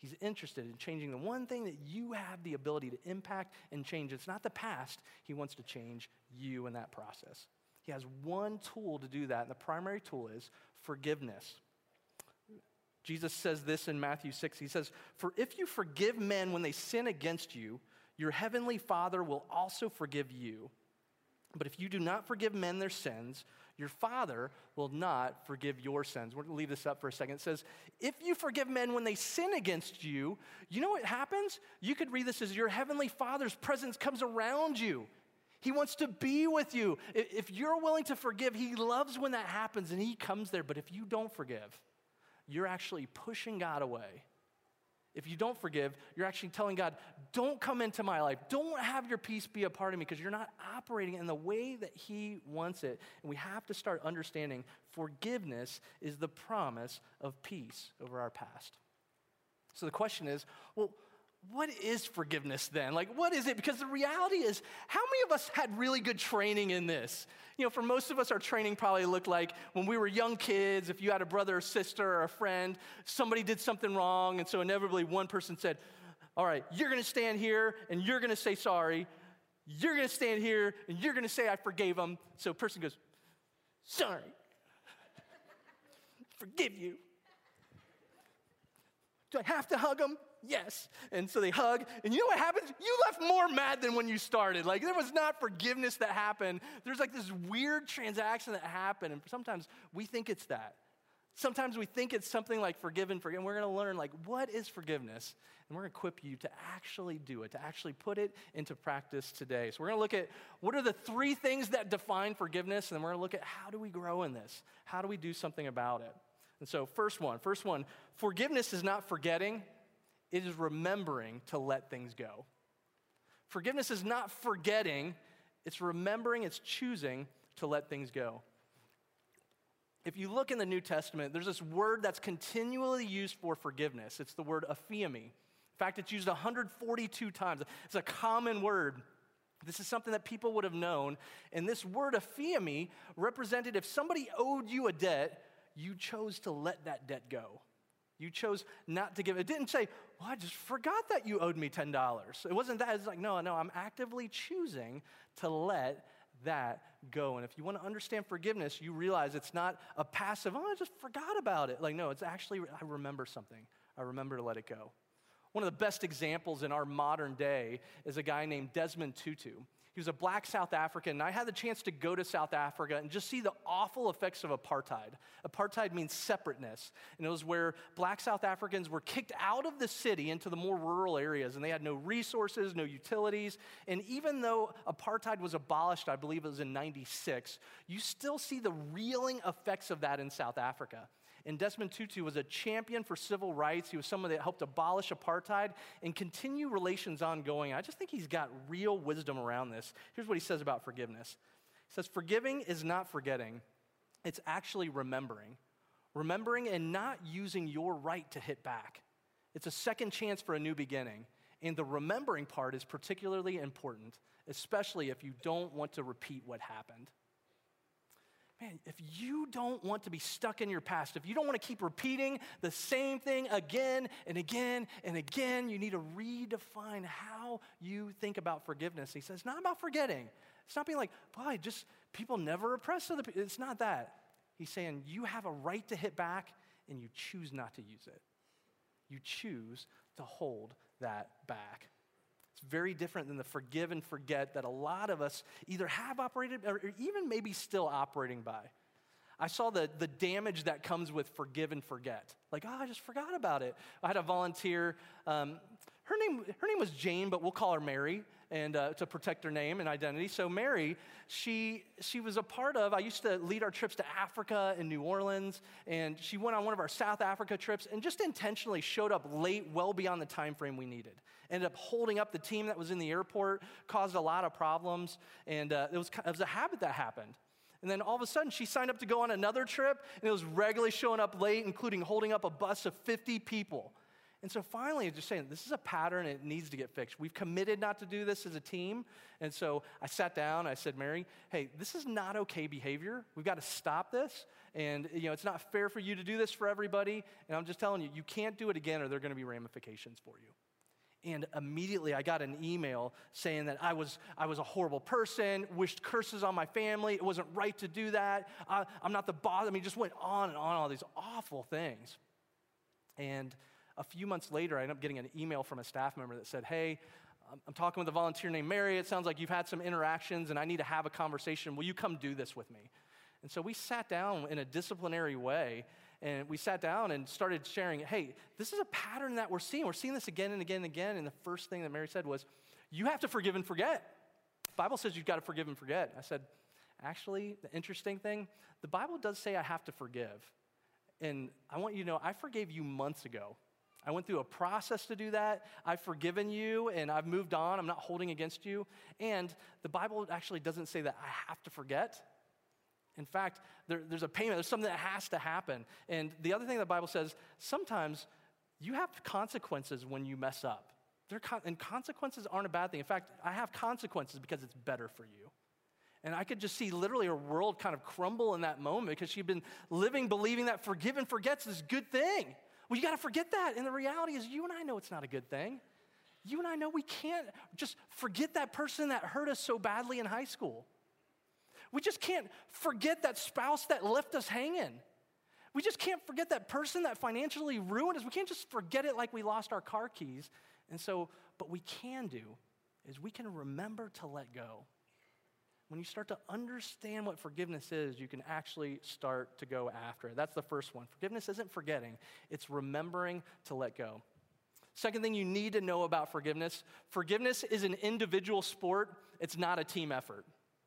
He's interested in changing the one thing that you have the ability to impact and change. It's not the past. He wants to change you in that process. He has one tool to do that, and the primary tool is forgiveness. Jesus says this in Matthew six. He says, "For if you forgive men when they sin against you, your heavenly Father will also forgive you. But if you do not forgive men their sins, your Father will not forgive your sins." We're going to leave this up for a second. It says, if you forgive men when they sin against you, you know what happens? You could read this as your heavenly Father's presence comes around you. He wants to be with you. If you're willing to forgive, he loves when that happens and he comes there. But if you don't forgive, you're actually pushing God away. If you don't forgive, you're actually telling God, don't come into my life. Don't have your peace be a part of me, because you're not operating in the way that he wants it. And we have to start understanding forgiveness is the promise of peace over our past. So the question is, well, what is forgiveness then? Like, what is it? Because the reality is, how many of us had really good training in this? You know, for most of us, our training probably looked like when we were young kids, if you had a brother or sister or a friend, somebody did something wrong, and so inevitably one person said, all right, you're going to stand here, and you're going to say sorry. You're going to stand here, and you're going to say I forgave them. So a person goes, sorry. Forgive you. Do I have to hug them? Yes. And so they hug, and you know what happens? You left more mad than when you started. Like, there was not forgiveness that happened. There's like this weird transaction that happened, and sometimes we think it's that. Sometimes we think it's something like forgive and forget, and we're going to learn, like, what is forgiveness? And we're going to equip you to actually do it, to actually put it into practice today. So we're going to look at what are the three things that define forgiveness, and then we're going to look at how do we grow in this? How do we do something about it? And so first one, first one, forgiveness is not forgetting. It is remembering to let things go. Forgiveness is not forgetting. It's remembering, it's choosing to let things go. If you look in the New Testament, there's this word that's continually used for forgiveness. It's the word aphiemi. In fact, it's used one hundred forty-two times. It's a common word. This is something that people would have known. And this word aphiemi represented if somebody owed you a debt, you chose to let that debt go. You chose not to give. It didn't say, well, I just forgot that you owed me ten dollars. It wasn't that. It's like, no, no, I'm actively choosing to let that go. And if you want to understand forgiveness, you realize it's not a passive, oh, I just forgot about it. Like, no, it's actually, I remember something. I remember to let it go. One of the best examples in our modern day is a guy named Desmond Tutu. He was a black South African, and I had the chance to go to South Africa and just see the awful effects of apartheid. Apartheid means separateness, and it was where black South Africans were kicked out of the city into the more rural areas, and they had no resources, no utilities, and even though apartheid was abolished, I believe it was in ninety-six, you still see the reeling effects of that in South Africa. And Desmond Tutu was a champion for civil rights. He was someone that helped abolish apartheid and continue relations ongoing. I just think he's got real wisdom around this. Here's what he says about forgiveness. He says, forgiving is not forgetting. It's actually remembering. Remembering and not using your right to hit back. It's a second chance for a new beginning. And the remembering part is particularly important, especially if you don't want to repeat what happened. Man, if you don't want to be stuck in your past, if you don't want to keep repeating the same thing again and again and again, you need to redefine how you think about forgiveness. He says, it's not about forgetting. It's not being like, boy, just people never oppress other people. It's not that. He's saying you have a right to hit back and you choose not to use it. You choose to hold that back. It's very different than the forgive and forget that a lot of us either have operated or even maybe still operating by. I saw the, the damage that comes with forgive and forget. Like, oh, I just forgot about it. I had a volunteer. Um, her name her name was Jane, but we'll call her Mary, and uh, to protect her name and identity. So Mary, she she was a part of, I used to lead our trips to Africa and New Orleans, and she went on one of our South Africa trips and just intentionally showed up late, well beyond the time frame we needed. Ended up holding up the team that was in the airport, caused a lot of problems, and uh, it, was, it was a habit that happened. And then all of a sudden, she signed up to go on another trip, and it was regularly showing up late, including holding up a bus of fifty people. And so finally, just saying, this is a pattern, and it needs to get fixed. We've committed not to do this as a team. And so I sat down, I said, Mary, hey, this is not okay behavior. We've got to stop this. And, you know, it's not fair for you to do this for everybody. And I'm just telling you, you can't do it again or there are going to be ramifications for you. And immediately I got an email saying that I was I was a horrible person, wished curses on my family. It wasn't right to do that. I, I'm not the boss. I mean, just went on and on, all these awful things. And a few months later, I ended up getting an email from a staff member that said, hey, I'm talking with a volunteer named Mary. It sounds like you've had some interactions and I need to have a conversation. Will you come do this with me? And so we sat down in a disciplinary way, and we sat down and started sharing, hey, this is a pattern that we're seeing. We're seeing this again and again and again. And the first thing that Mary said was, you have to forgive and forget. The Bible says you've got to forgive and forget. I said, actually, the interesting thing, the Bible does say I have to forgive. And I want you to know, I forgave you months ago. I went through a process to do that. I've forgiven you, and I've moved on. I'm not holding against you. And the Bible actually doesn't say that I have to forget. In fact, there, there's a payment. There's something that has to happen. And the other thing the Bible says, sometimes you have consequences when you mess up. Con- and consequences aren't a bad thing. In fact, I have consequences because it's better for you. And I could just see literally her world kind of crumble in that moment because she'd been living believing that forgive and forget's this good thing. Well, you got to forget that. And the reality is you and I know it's not a good thing. You and I know we can't just forget that person that hurt us so badly in high school. We just can't forget that spouse that left us hanging. We just can't forget that person that financially ruined us. We can't just forget it like we lost our car keys. And so, what we can do is we can remember to let go. When you start to understand what forgiveness is, you can actually start to go after it. That's the first one. Forgiveness isn't forgetting, it's remembering to let go. Second thing you need to know about forgiveness, forgiveness is an individual sport, it's not a team effort.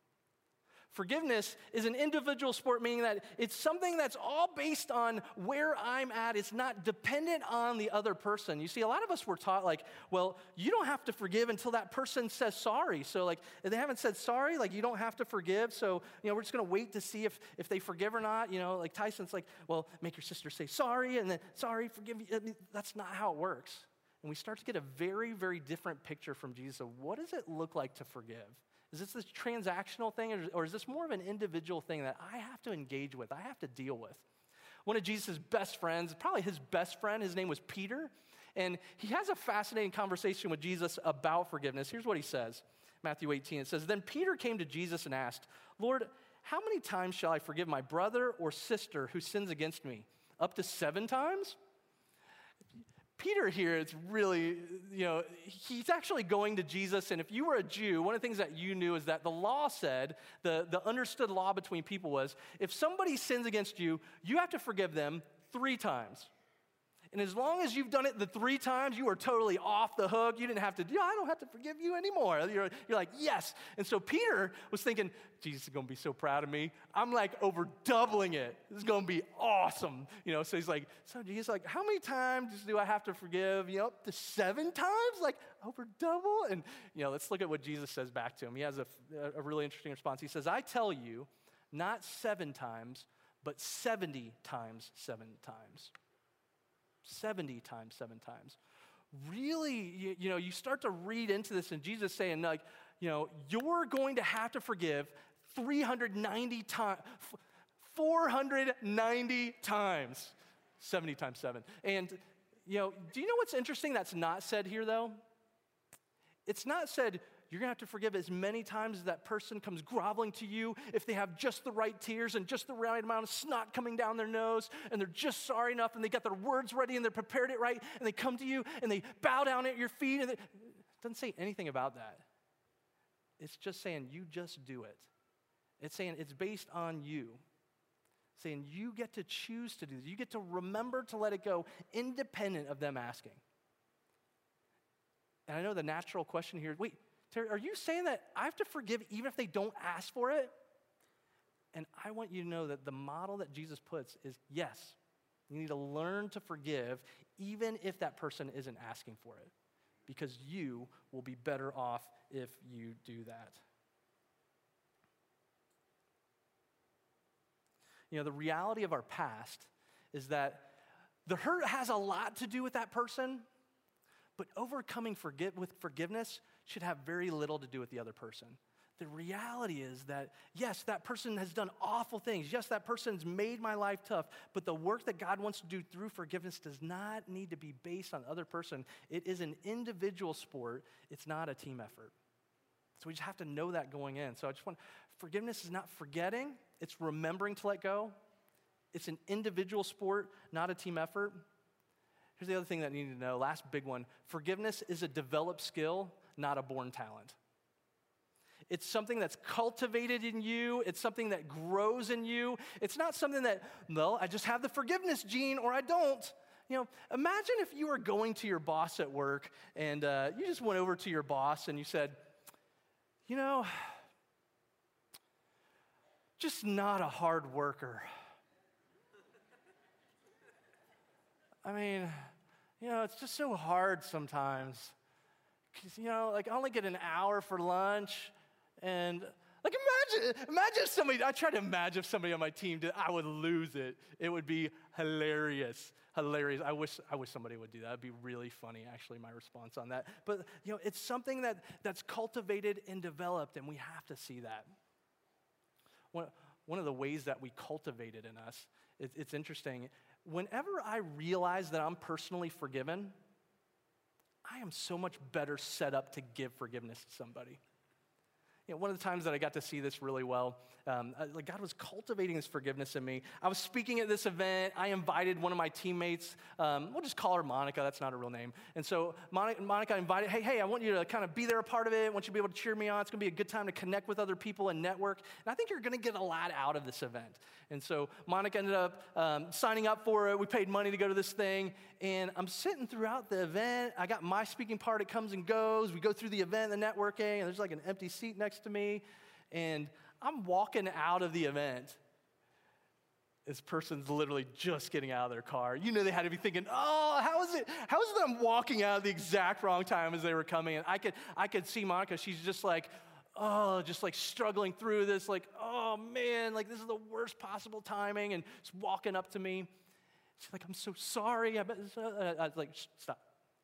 Forgiveness is an individual sport, meaning that it's something that's all based on where I'm at. It's not dependent on the other person. You see, a lot of us were taught like, well, you don't have to forgive until that person says sorry. So like, if they haven't said sorry, like you don't have to forgive. So, you know, we're just going to wait to see if, if they forgive or not. You know, like Tyson's like, well, make your sister say sorry and then sorry, forgive me. I mean, that's not how it works. And we start to get a very, very different picture from Jesus of what does it look like to forgive? Is this this transactional thing, or, or is this more of an individual thing that I have to engage with, I have to deal with? One of Jesus' best friends, probably his best friend, his name was Peter, and he has a fascinating conversation with Jesus about forgiveness. Here's what he says, Matthew eighteen. It says, then Peter came to Jesus and asked, Lord, how many times shall I forgive my brother or sister who sins against me? Up to seven times? Peter here, it's really, you know, he's actually going to Jesus, and if you were a Jew, one of the things that you knew is that the law said, the, the understood law between people was, if somebody sins against you, you have to forgive them three times. And as long as you've done it the three times, you are totally off the hook. You didn't have to, yeah, I don't have to forgive you anymore. You're, you're like, yes. And so Peter was thinking, Jesus is going to be so proud of me. I'm like over doubling it. This is going to be awesome. You know, so he's like, so Jesus, like, how many times do I have to forgive? You know, up to seven times? Like, over double? And, you know, let's look at what Jesus says back to him. He has a, a really interesting response. He says, I tell you, not seven times, but seventy times seven times. seventy times, seven times. Really, you, you know, you start to read into this and Jesus saying, like, you know, you're going to have to forgive three hundred ninety times, four hundred ninety times, seventy times seven. And, you know, do you know what's interesting that's not said here, though? It's not said, you're going to have to forgive as many times as that person comes groveling to you if they have just the right tears and just the right amount of snot coming down their nose and they're just sorry enough and they got their words ready and they're prepared it right and they come to you and they bow down at your feet. And they, it doesn't say anything about that. It's just saying you just do it. It's saying it's based on you. Saying you get to choose to do this. You get to remember to let it go independent of them asking. And I know the natural question here, wait, Terry, are you saying that I have to forgive even if they don't ask for it? And I want you to know that the model that Jesus puts is yes, you need to learn to forgive even if that person isn't asking for it, because you will be better off if you do that. You know, the reality of our past is that The hurt has a lot to do with that person, but overcoming forgive, with forgiveness should have very little to do with the other person. The reality is that, yes, that person has done awful things. Yes, that person's made my life tough, but the work that God wants to do through forgiveness does not need to be based on the other person. It is an individual sport. It's not a team effort. So we just have to know that going in. So I just want, forgiveness is not forgetting. It's remembering to let go. It's an individual sport, not a team effort. Here's the other thing that you need to know, last big one. Forgiveness is a developed skill, not a born talent. It's something that's cultivated in you. It's something that grows in you. It's not something that, well, I just have the forgiveness gene or I don't. You know, imagine if you were going to your boss at work and uh, you just went over to your boss and you said, you know, just not a hard worker. I mean, you know, it's just so hard sometimes. Because, you know, like I only get an hour for lunch. And like imagine, imagine if somebody, I try to imagine if somebody on my team did, I would lose it. It would be hilarious, hilarious. I wish, I wish somebody would do that. It'd be really funny, actually, my response on that. But, you know, it's something that, that's cultivated and developed, and we have to see that. One, one of the ways that we cultivate it in us, it, it's interesting. Whenever I realize that I'm personally forgiven, I am so much better set up to give forgiveness to somebody. You know, one of the times that I got to see this really well, um, like God was cultivating this forgiveness in me. I was speaking at this event. I invited one of my teammates. Um, we'll just call her Monica. That's not a real name. And so Monica, Monica invited, hey, hey, I want you to kind of be there a part of it. I want you to be able to cheer me on. It's going to be a good time to connect with other people and network. And I think you're going to get a lot out of this event. And so Monica ended up um, signing up for it. We paid money to go to this thing. And I'm sitting throughout the event. I got my speaking part. It comes and goes. We go through the event, the networking, and there's like an empty seat next to me. And I'm walking out of the event. This person's literally just getting out of their car. You know they had to be thinking, oh, how is it, how is it I'm walking out at the exact wrong time as they were coming? And I could, I could see Monica, she's just like, oh, just like struggling through this, like, oh man, like this is the worst possible timing, and just walking up to me. She's like, I'm so sorry. I, bet, uh, I was like, stop.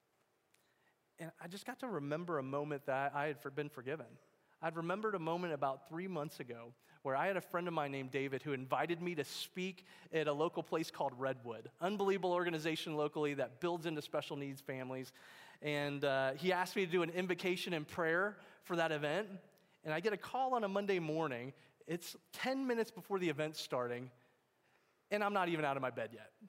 And I just got to remember a moment that I had been forgiven. I'd remembered a moment about three months ago where I had a friend of mine named David who invited me to speak at a local place called Redwood, unbelievable organization locally that builds into special needs families. And uh, he asked me to do an invocation and prayer for that event. And I get a call on a Monday morning. It's ten minutes before the event's starting, and I'm not even out of my bed yet.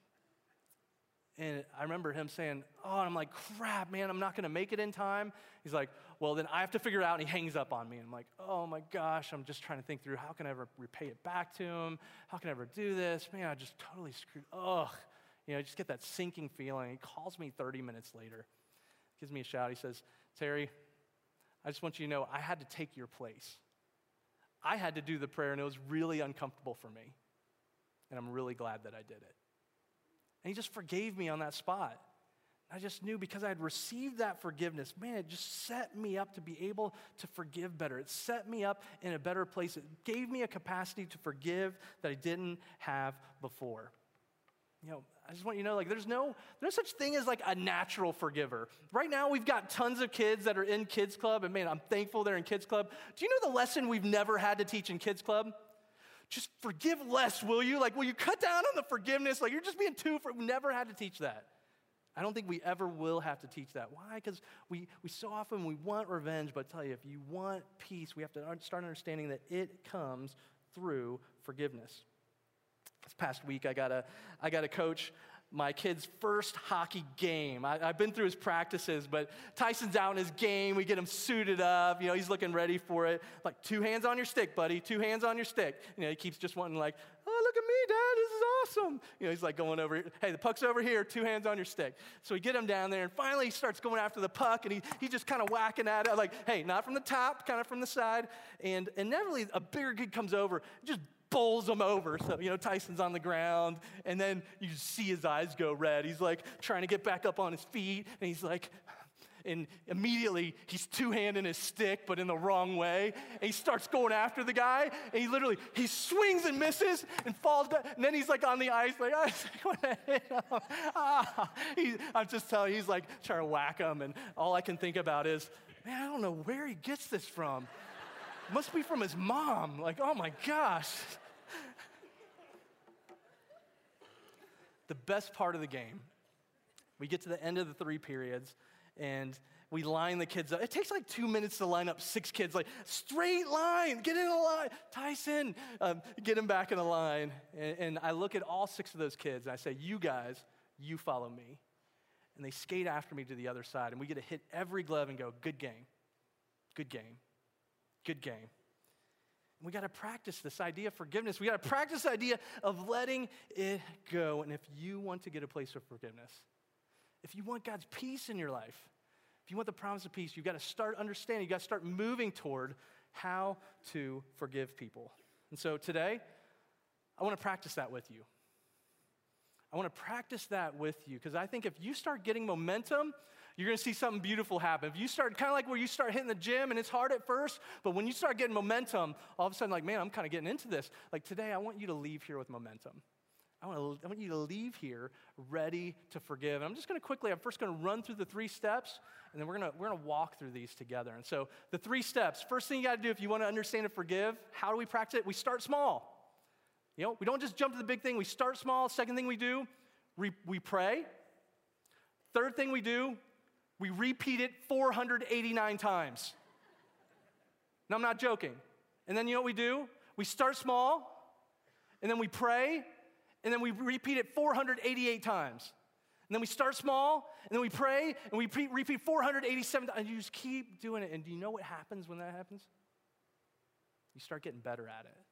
And I remember him saying, oh, and I'm like, crap, man, I'm not going to make it in time. He's like, well, then I have to figure it out, and he hangs up on me. And I'm like, oh, my gosh, I'm just trying to think through how can I ever repay it back to him? How can I ever do this? Man, I just totally screwed, ugh. You know, I just get that sinking feeling. He calls me thirty minutes later, gives me a shout. He says, Terry, I just want you to know I had to take your place. I had to do the prayer, and it was really uncomfortable for me. And I'm really glad that I did it. And he just forgave me on that spot. I just knew because I had received that forgiveness, man, it just set me up to be able to forgive better. It set me up in a better place. It gave me a capacity to forgive that I didn't have before. You know, I just want you to know, like, there's no, there's no such thing as like a natural forgiver. Right now, we've got tons of kids that are in Kids Club, and man, I'm thankful they're in Kids Club. Do you know the lesson we've never had to teach in Kids Club? Just forgive less, will you? Like, will you cut down on the forgiveness? Like, you're just being too, for, we never had to teach that. I don't think we ever will have to teach that. Why? Because we, we so often, we want revenge, but I tell you, if you want peace, we have to start understanding that it comes through forgiveness. This past week, I got to I got to coach my kid's first hockey game. I, I've been through his practices, but Tyson's out in his game. We get him suited up. You know, he's looking ready for it. Like, two hands on your stick, buddy. Two hands on your stick. You know, he keeps just wanting like, oh, look at me, Dad. This is awesome. You know, he's like going over, hey, the puck's over here. Two hands on your stick. So we get him down there, and finally he starts going after the puck, and he, he's just kind of whacking at it. Like, hey, not from the top, kind of from the side. And inevitably, a bigger kid comes over, just bowls him over. So, you know, Tyson's on the ground, and then you just see his eyes go red. He's like trying to get back up on his feet, and he's like, and immediately he's two-handing his stick, but in the wrong way. And he starts going after the guy, and he literally, he swings and misses and falls down. And then he's like on the ice, like, I want to hit him. Ah. He, I'm just telling you, he's like trying to whack him. And all I can think about is, man, I don't know where he gets this from. Must be from his mom. Like, oh my gosh. The best part of the game, we get to the end of the three periods, and we line the kids up. It takes like two minutes to line up six kids, like straight line, get in a line. Tyson, um, get him back in a line. And, and I look at all six of those kids, and I say, you guys, you follow me. And they skate after me to the other side, and we get to hit every glove and go, good game, good game, good game. We got to practice this idea of forgiveness. We got to practice the idea of letting it go. And if you want to get a place of forgiveness, if you want God's peace in your life, if you want the promise of peace, you've got to start understanding, you've got to start moving toward how to forgive people. And so today, I want to practice that with you. I want to practice that with you because I think if you start getting momentum, you're going to see something beautiful happen. If you start, kind of like where you start hitting the gym and it's hard at first, but when you start getting momentum, all of a sudden like, man, I'm kind of getting into this. Like today, I want you to leave here with momentum. I want, to, I want you to leave here ready to forgive. And I'm just going to quickly, I'm first going to run through the three steps, and then we're going to we're going to walk through these together. And so the three steps, first thing you got to do if you want to understand and forgive, how do we practice it? We start small. You know, we don't just jump to the big thing. We start small. Second thing we do, we, we pray. Third thing we do, we repeat it four hundred eighty-nine times. No, I'm not joking. And then you know what we do? We start small, and then we pray, and then we repeat it four hundred eighty-eight times. And then we start small, and then we pray, and we repeat, repeat four hundred eighty-seven times. And you just keep doing it. And do you know what happens when that happens? You start getting better at it.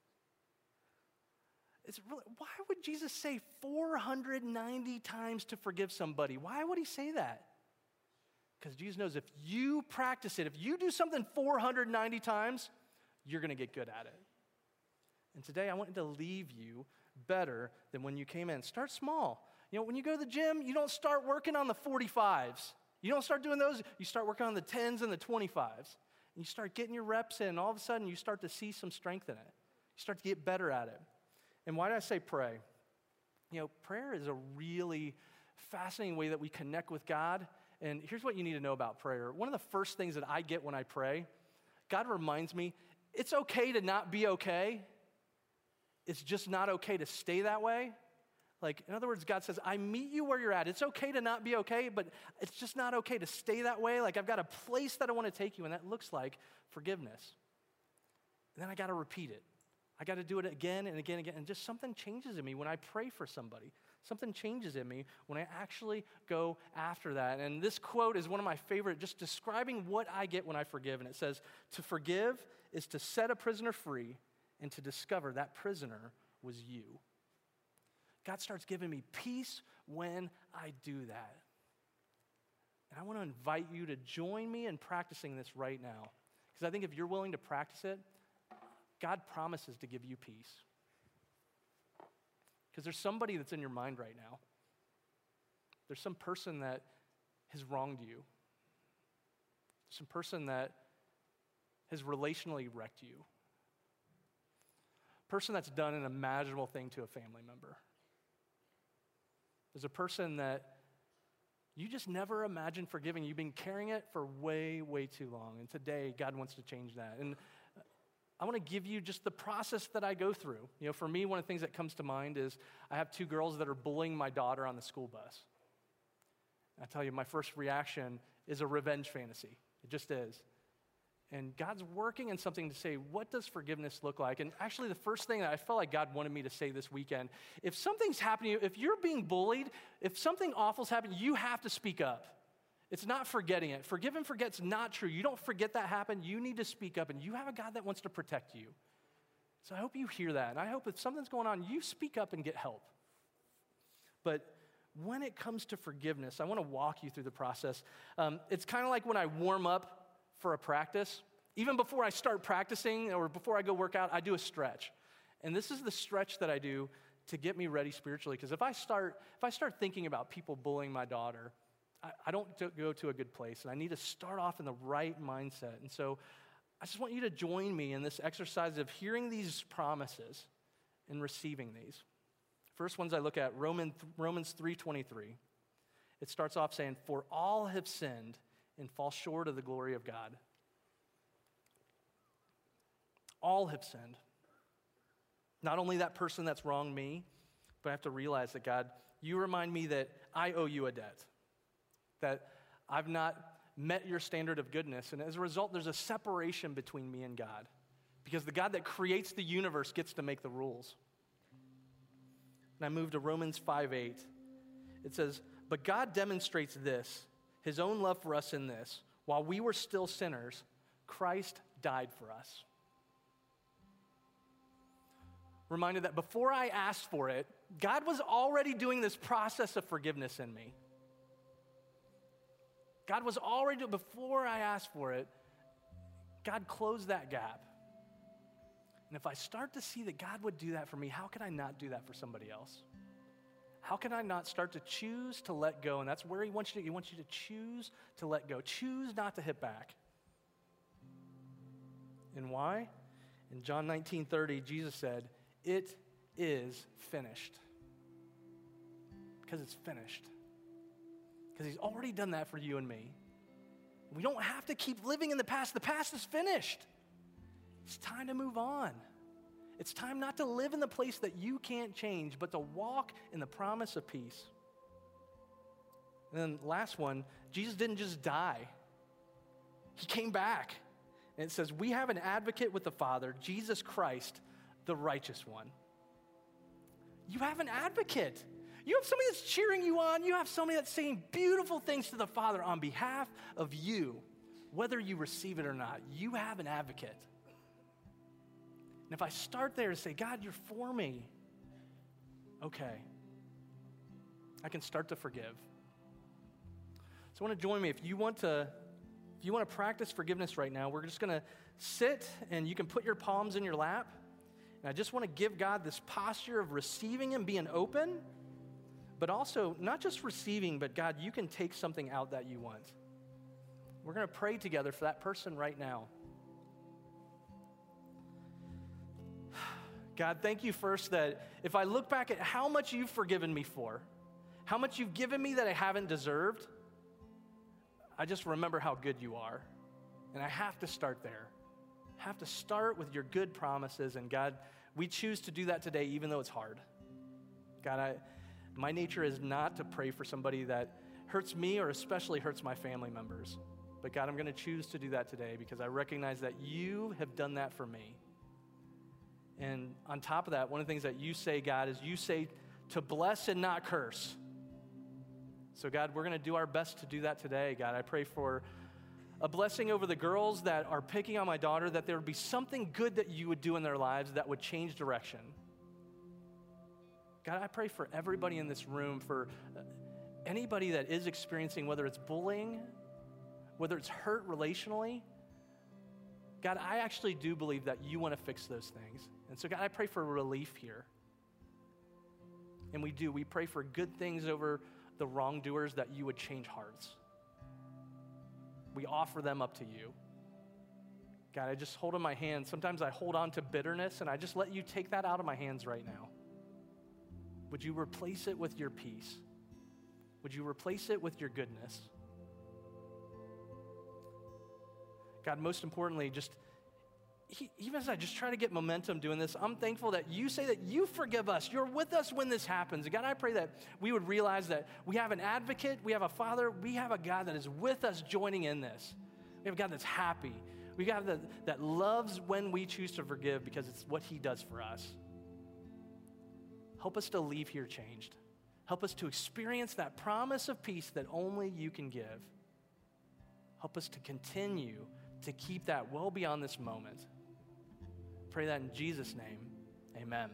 It's really, why would Jesus say four hundred ninety times to forgive somebody? Why would he say that? Because Jesus knows if you practice it, if you do something four hundred ninety times, you're going to get good at it. And today I want to leave you better than when you came in. Start small. You know, when you go to the gym, you don't start working on the forty-fives. You don't start doing those. You start working on the tens and the twenty-fives. And you start getting your reps in, and all of a sudden you start to see some strength in it. You start to get better at it. And why did I say pray? You know, prayer is a really fascinating way that we connect with God. And here's what you need to know about prayer. One of the first things that I get when I pray, God reminds me, it's okay to not be okay. It's just not okay to stay that way. Like, in other words, God says, I meet you where you're at. It's okay to not be okay, but it's just not okay to stay that way. Like, I've got a place that I want to take you, and that looks like forgiveness. And then I got to repeat it. I got to do it again and again and again. And just something changes in me when I pray for somebody. Something changes in me when I actually go after that. And this quote is one of my favorite, just describing what I get when I forgive. And it says, to forgive is to set a prisoner free and to discover that prisoner was you. God starts giving me peace when I do that. And I want to invite you to join me in practicing this right now. Because I think if you're willing to practice it, God promises to give you peace. Because there's somebody that's in your mind right now. There's some person that has wronged you. Some person that has relationally wrecked you. A person that's done an imaginable thing to a family member. There's a person that you just never imagined forgiving. You've been carrying it for way, way too long. And today, God wants to change that. And I want to give you just the process that I go through. You know, for me, one of the things that comes to mind is I have two girls that are bullying my daughter on the school bus. I tell you, my first reaction is a revenge fantasy. It just is. And God's working in something to say, what does forgiveness look like? And actually, the first thing that I felt like God wanted me to say this weekend, if something's happening, if you're being bullied, if something awful's happening, you have to speak up. It's not forgetting it. Forgive and forget's not true. You don't forget that happened. You need to speak up, and you have a God that wants to protect you. So I hope you hear that, and I hope if something's going on, you speak up and get help. But when it comes to forgiveness, I want to walk you through the process. Um, it's kind of like when I warm up for a practice. Even before I start practicing or before I go work out, I do a stretch. And this is the stretch that I do to get me ready spiritually. Because if I start if I start thinking about people bullying my daughter, I, I don't do, go to a good place, and I need to start off in the right mindset. And so I just want you to join me in this exercise of hearing these promises and receiving these. First ones I look at, Roman, Romans three twenty-three. It starts off saying, "For all have sinned and fall short of the glory of God." All have sinned. Not only that person that's wronged me, but I have to realize that, God, you remind me that I owe you a debt, that I've not met your standard of goodness, and as a result, there's a separation between me and God, because the God that creates the universe gets to make the rules. And I move to Romans five eight. It says, "But God demonstrates this, his own love for us in this, while we were still sinners, Christ died for us." Reminded that before I asked for it, God was already doing this process of forgiveness in me. God was already, before I asked for it, God closed that gap. And if I start to see that God would do that for me, how can I not do that for somebody else? How can I not start to choose to let go? And that's where he wants you to, he wants you to choose to let go. Choose not to hit back. And why? In John nineteen thirty, Jesus said, "It is finished." Because it's finished. Because he's already done that for you and me. We don't have to keep living in the past. The past is finished. It's time to move on. It's time not to live in the place that you can't change, but to walk in the promise of peace. And then last one, Jesus didn't just die. He came back. And it says, "We have an advocate with the Father, Jesus Christ, the righteous one." You have an advocate. You have somebody that's cheering you on. You have somebody that's saying beautiful things to the Father on behalf of you, whether you receive it or not. You have an advocate. And if I start there and say, "God, you're for me," okay, I can start to forgive. So I want to join me. If you want to, if you want to practice forgiveness right now, we're just going to sit, and you can put your palms in your lap. And I just want to give God this posture of receiving and being open, but also not just receiving, but God, you can take something out that you want. We're going to pray together for that person right now. God, thank you first that if I look back at how much you've forgiven me for, how much you've given me that I haven't deserved, I just remember how good you are. And I have to start there. I have to start with your good promises. And God, we choose to do that today, even though it's hard. God, I, my nature is not to pray for somebody that hurts me or especially hurts my family members. But God, I'm going to choose to do that today because I recognize that you have done that for me. And on top of that, one of the things that you say, God, is you say to bless and not curse. So God, we're going to do our best to do that today. God, I pray for a blessing over the girls that are picking on my daughter, that there would be something good that you would do in their lives that would change direction. God, I pray for everybody in this room, for anybody that is experiencing, whether it's bullying, whether it's hurt relationally. God, I actually do believe that you want to fix those things. And so, God, I pray for relief here. And we do. We pray for good things over the wrongdoers, that you would change hearts. We offer them up to you. God, I just hold in my hands. Sometimes I hold on to bitterness, and I just let you take that out of my hands right now. Would you replace it with your peace? Would you replace it with your goodness? God, most importantly, just he, even as I just try to get momentum doing this, I'm thankful that you say that you forgive us. You're with us when this happens. And God, I pray that we would realize that we have an advocate, we have a Father, we have a God that is with us joining in this. We have a God that's happy. We have a God that, that loves when we choose to forgive because it's what he does for us. Help us to leave here changed. Help us to experience that promise of peace that only you can give. Help us to continue to keep that well beyond this moment. Pray that in Jesus' name, amen.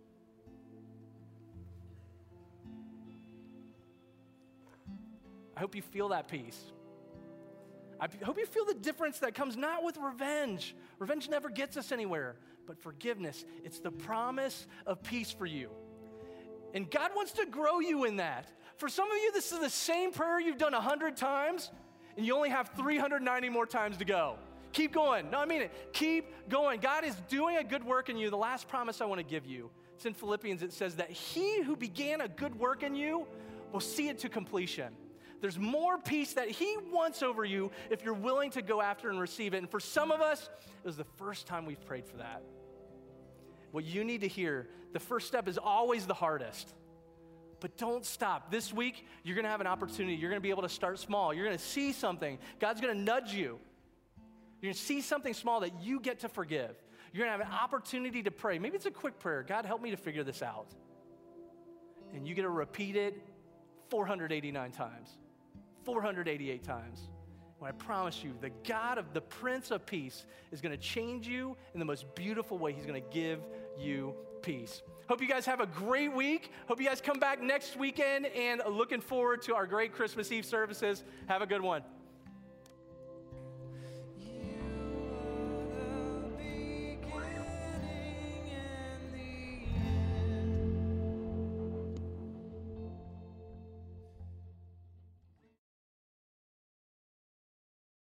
I hope you feel that peace. I hope you feel the difference that comes not with revenge. Revenge never gets us anywhere, but forgiveness. It's the promise of peace for you. And God wants to grow you in that. For some of you, this is the same prayer you've done a hundred times, and you only have three hundred ninety more times to go. Keep going. No, I mean it. Keep going. God is doing a good work in you. The last promise I want to give you, it's in Philippians. It says that he who began a good work in you will see it to completion. There's more peace that he wants over you if you're willing to go after and receive it. And for some of us, it was the first time we've prayed for that. What you need to hear, the first step is always the hardest. But don't stop. This week, you're going to have an opportunity. You're going to be able to start small. You're going to see something. God's going to nudge you. You're going to see something small that you get to forgive. You're going to have an opportunity to pray. Maybe it's a quick prayer. God, help me to figure this out. And you get to repeat it four hundred eighty-nine times, four hundred eighty-eight times. When I promise you, the God of the Prince of Peace is going to change you in the most beautiful way. He's going to give you peace. Hope you guys have a great week. Hope you guys come back next weekend, and looking forward to our great Christmas Eve services. Have a good one.